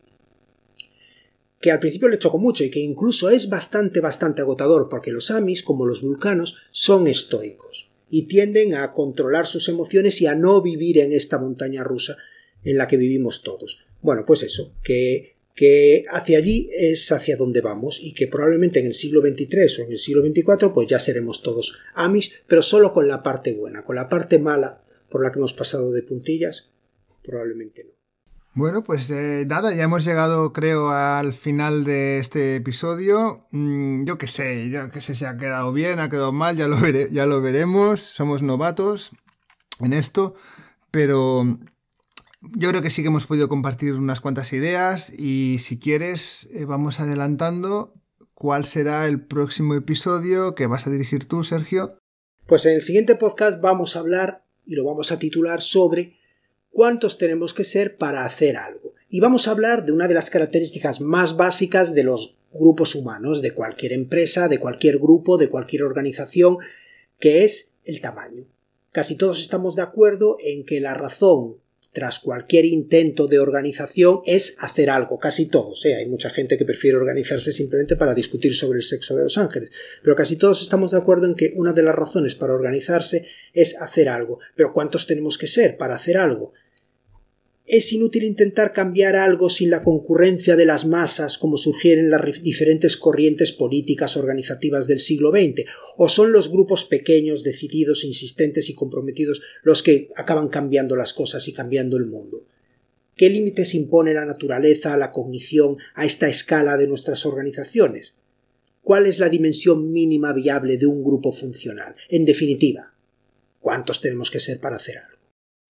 Que al principio le chocó mucho y que incluso es bastante, bastante agotador, porque los Amish, como los vulcanos, son estoicos y tienden a controlar sus emociones y a no vivir en esta montaña rusa en la que vivimos todos. Bueno, pues eso, que que hacia allí es hacia donde vamos y que probablemente en el siglo veintitrés o en el siglo veinticuatro pues ya seremos todos Amish, pero solo con la parte buena, con la parte mala por la que hemos pasado de puntillas, probablemente no. Bueno, pues eh, nada, ya hemos llegado creo al final de este episodio. Mm, yo qué sé, yo qué sé si ha quedado bien, ha quedado mal, ya lo, vere, ya lo veremos, somos novatos en esto, pero yo creo que sí que hemos podido compartir unas cuantas ideas y si quieres eh, vamos adelantando cuál será el próximo episodio que vas a dirigir tú, Sergio. Pues en el siguiente podcast vamos a hablar, y lo vamos a titular, sobre cuántos tenemos que ser para hacer algo. Y vamos a hablar de una de las características más básicas de los grupos humanos, de cualquier empresa, de cualquier grupo, de cualquier organización, que es el tamaño. Casi todos estamos de acuerdo en que la razón tras cualquier intento de organización es hacer algo, casi todos, ¿eh? Hay mucha gente que prefiere organizarse simplemente para discutir sobre el sexo de los ángeles, pero casi todos estamos de acuerdo en que una de las razones para organizarse es hacer algo. Pero ¿cuántos tenemos que ser para hacer algo? ¿Es inútil intentar cambiar algo sin la concurrencia de las masas como sugieren las diferentes corrientes políticas organizativas del siglo veinte? ¿O son los grupos pequeños, decididos, insistentes y comprometidos los que acaban cambiando las cosas y cambiando el mundo? ¿Qué límites impone la naturaleza a la cognición a esta escala de nuestras organizaciones? ¿Cuál es la dimensión mínima viable de un grupo funcional? En definitiva, ¿cuántos tenemos que ser para hacer algo?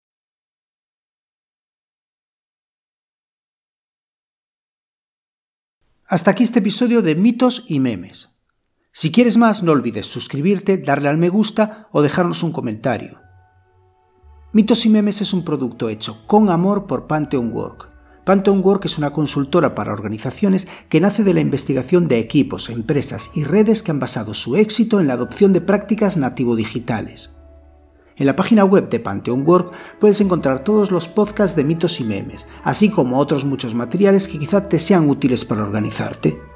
Hasta aquí este episodio de Mitos y Memes. Si quieres más, no olvides suscribirte, darle al me gusta o dejarnos un comentario. Mitos y Memes es un producto hecho con amor por Pantheon Work. Pantheon Work es una consultora para organizaciones que nace de la investigación de equipos, empresas y redes que han basado su éxito en la adopción de prácticas nativo-digitales. En la página web de Pantheon Work puedes encontrar todos los podcasts de Mitos y Memes, así como otros muchos materiales que quizá te sean útiles para organizarte.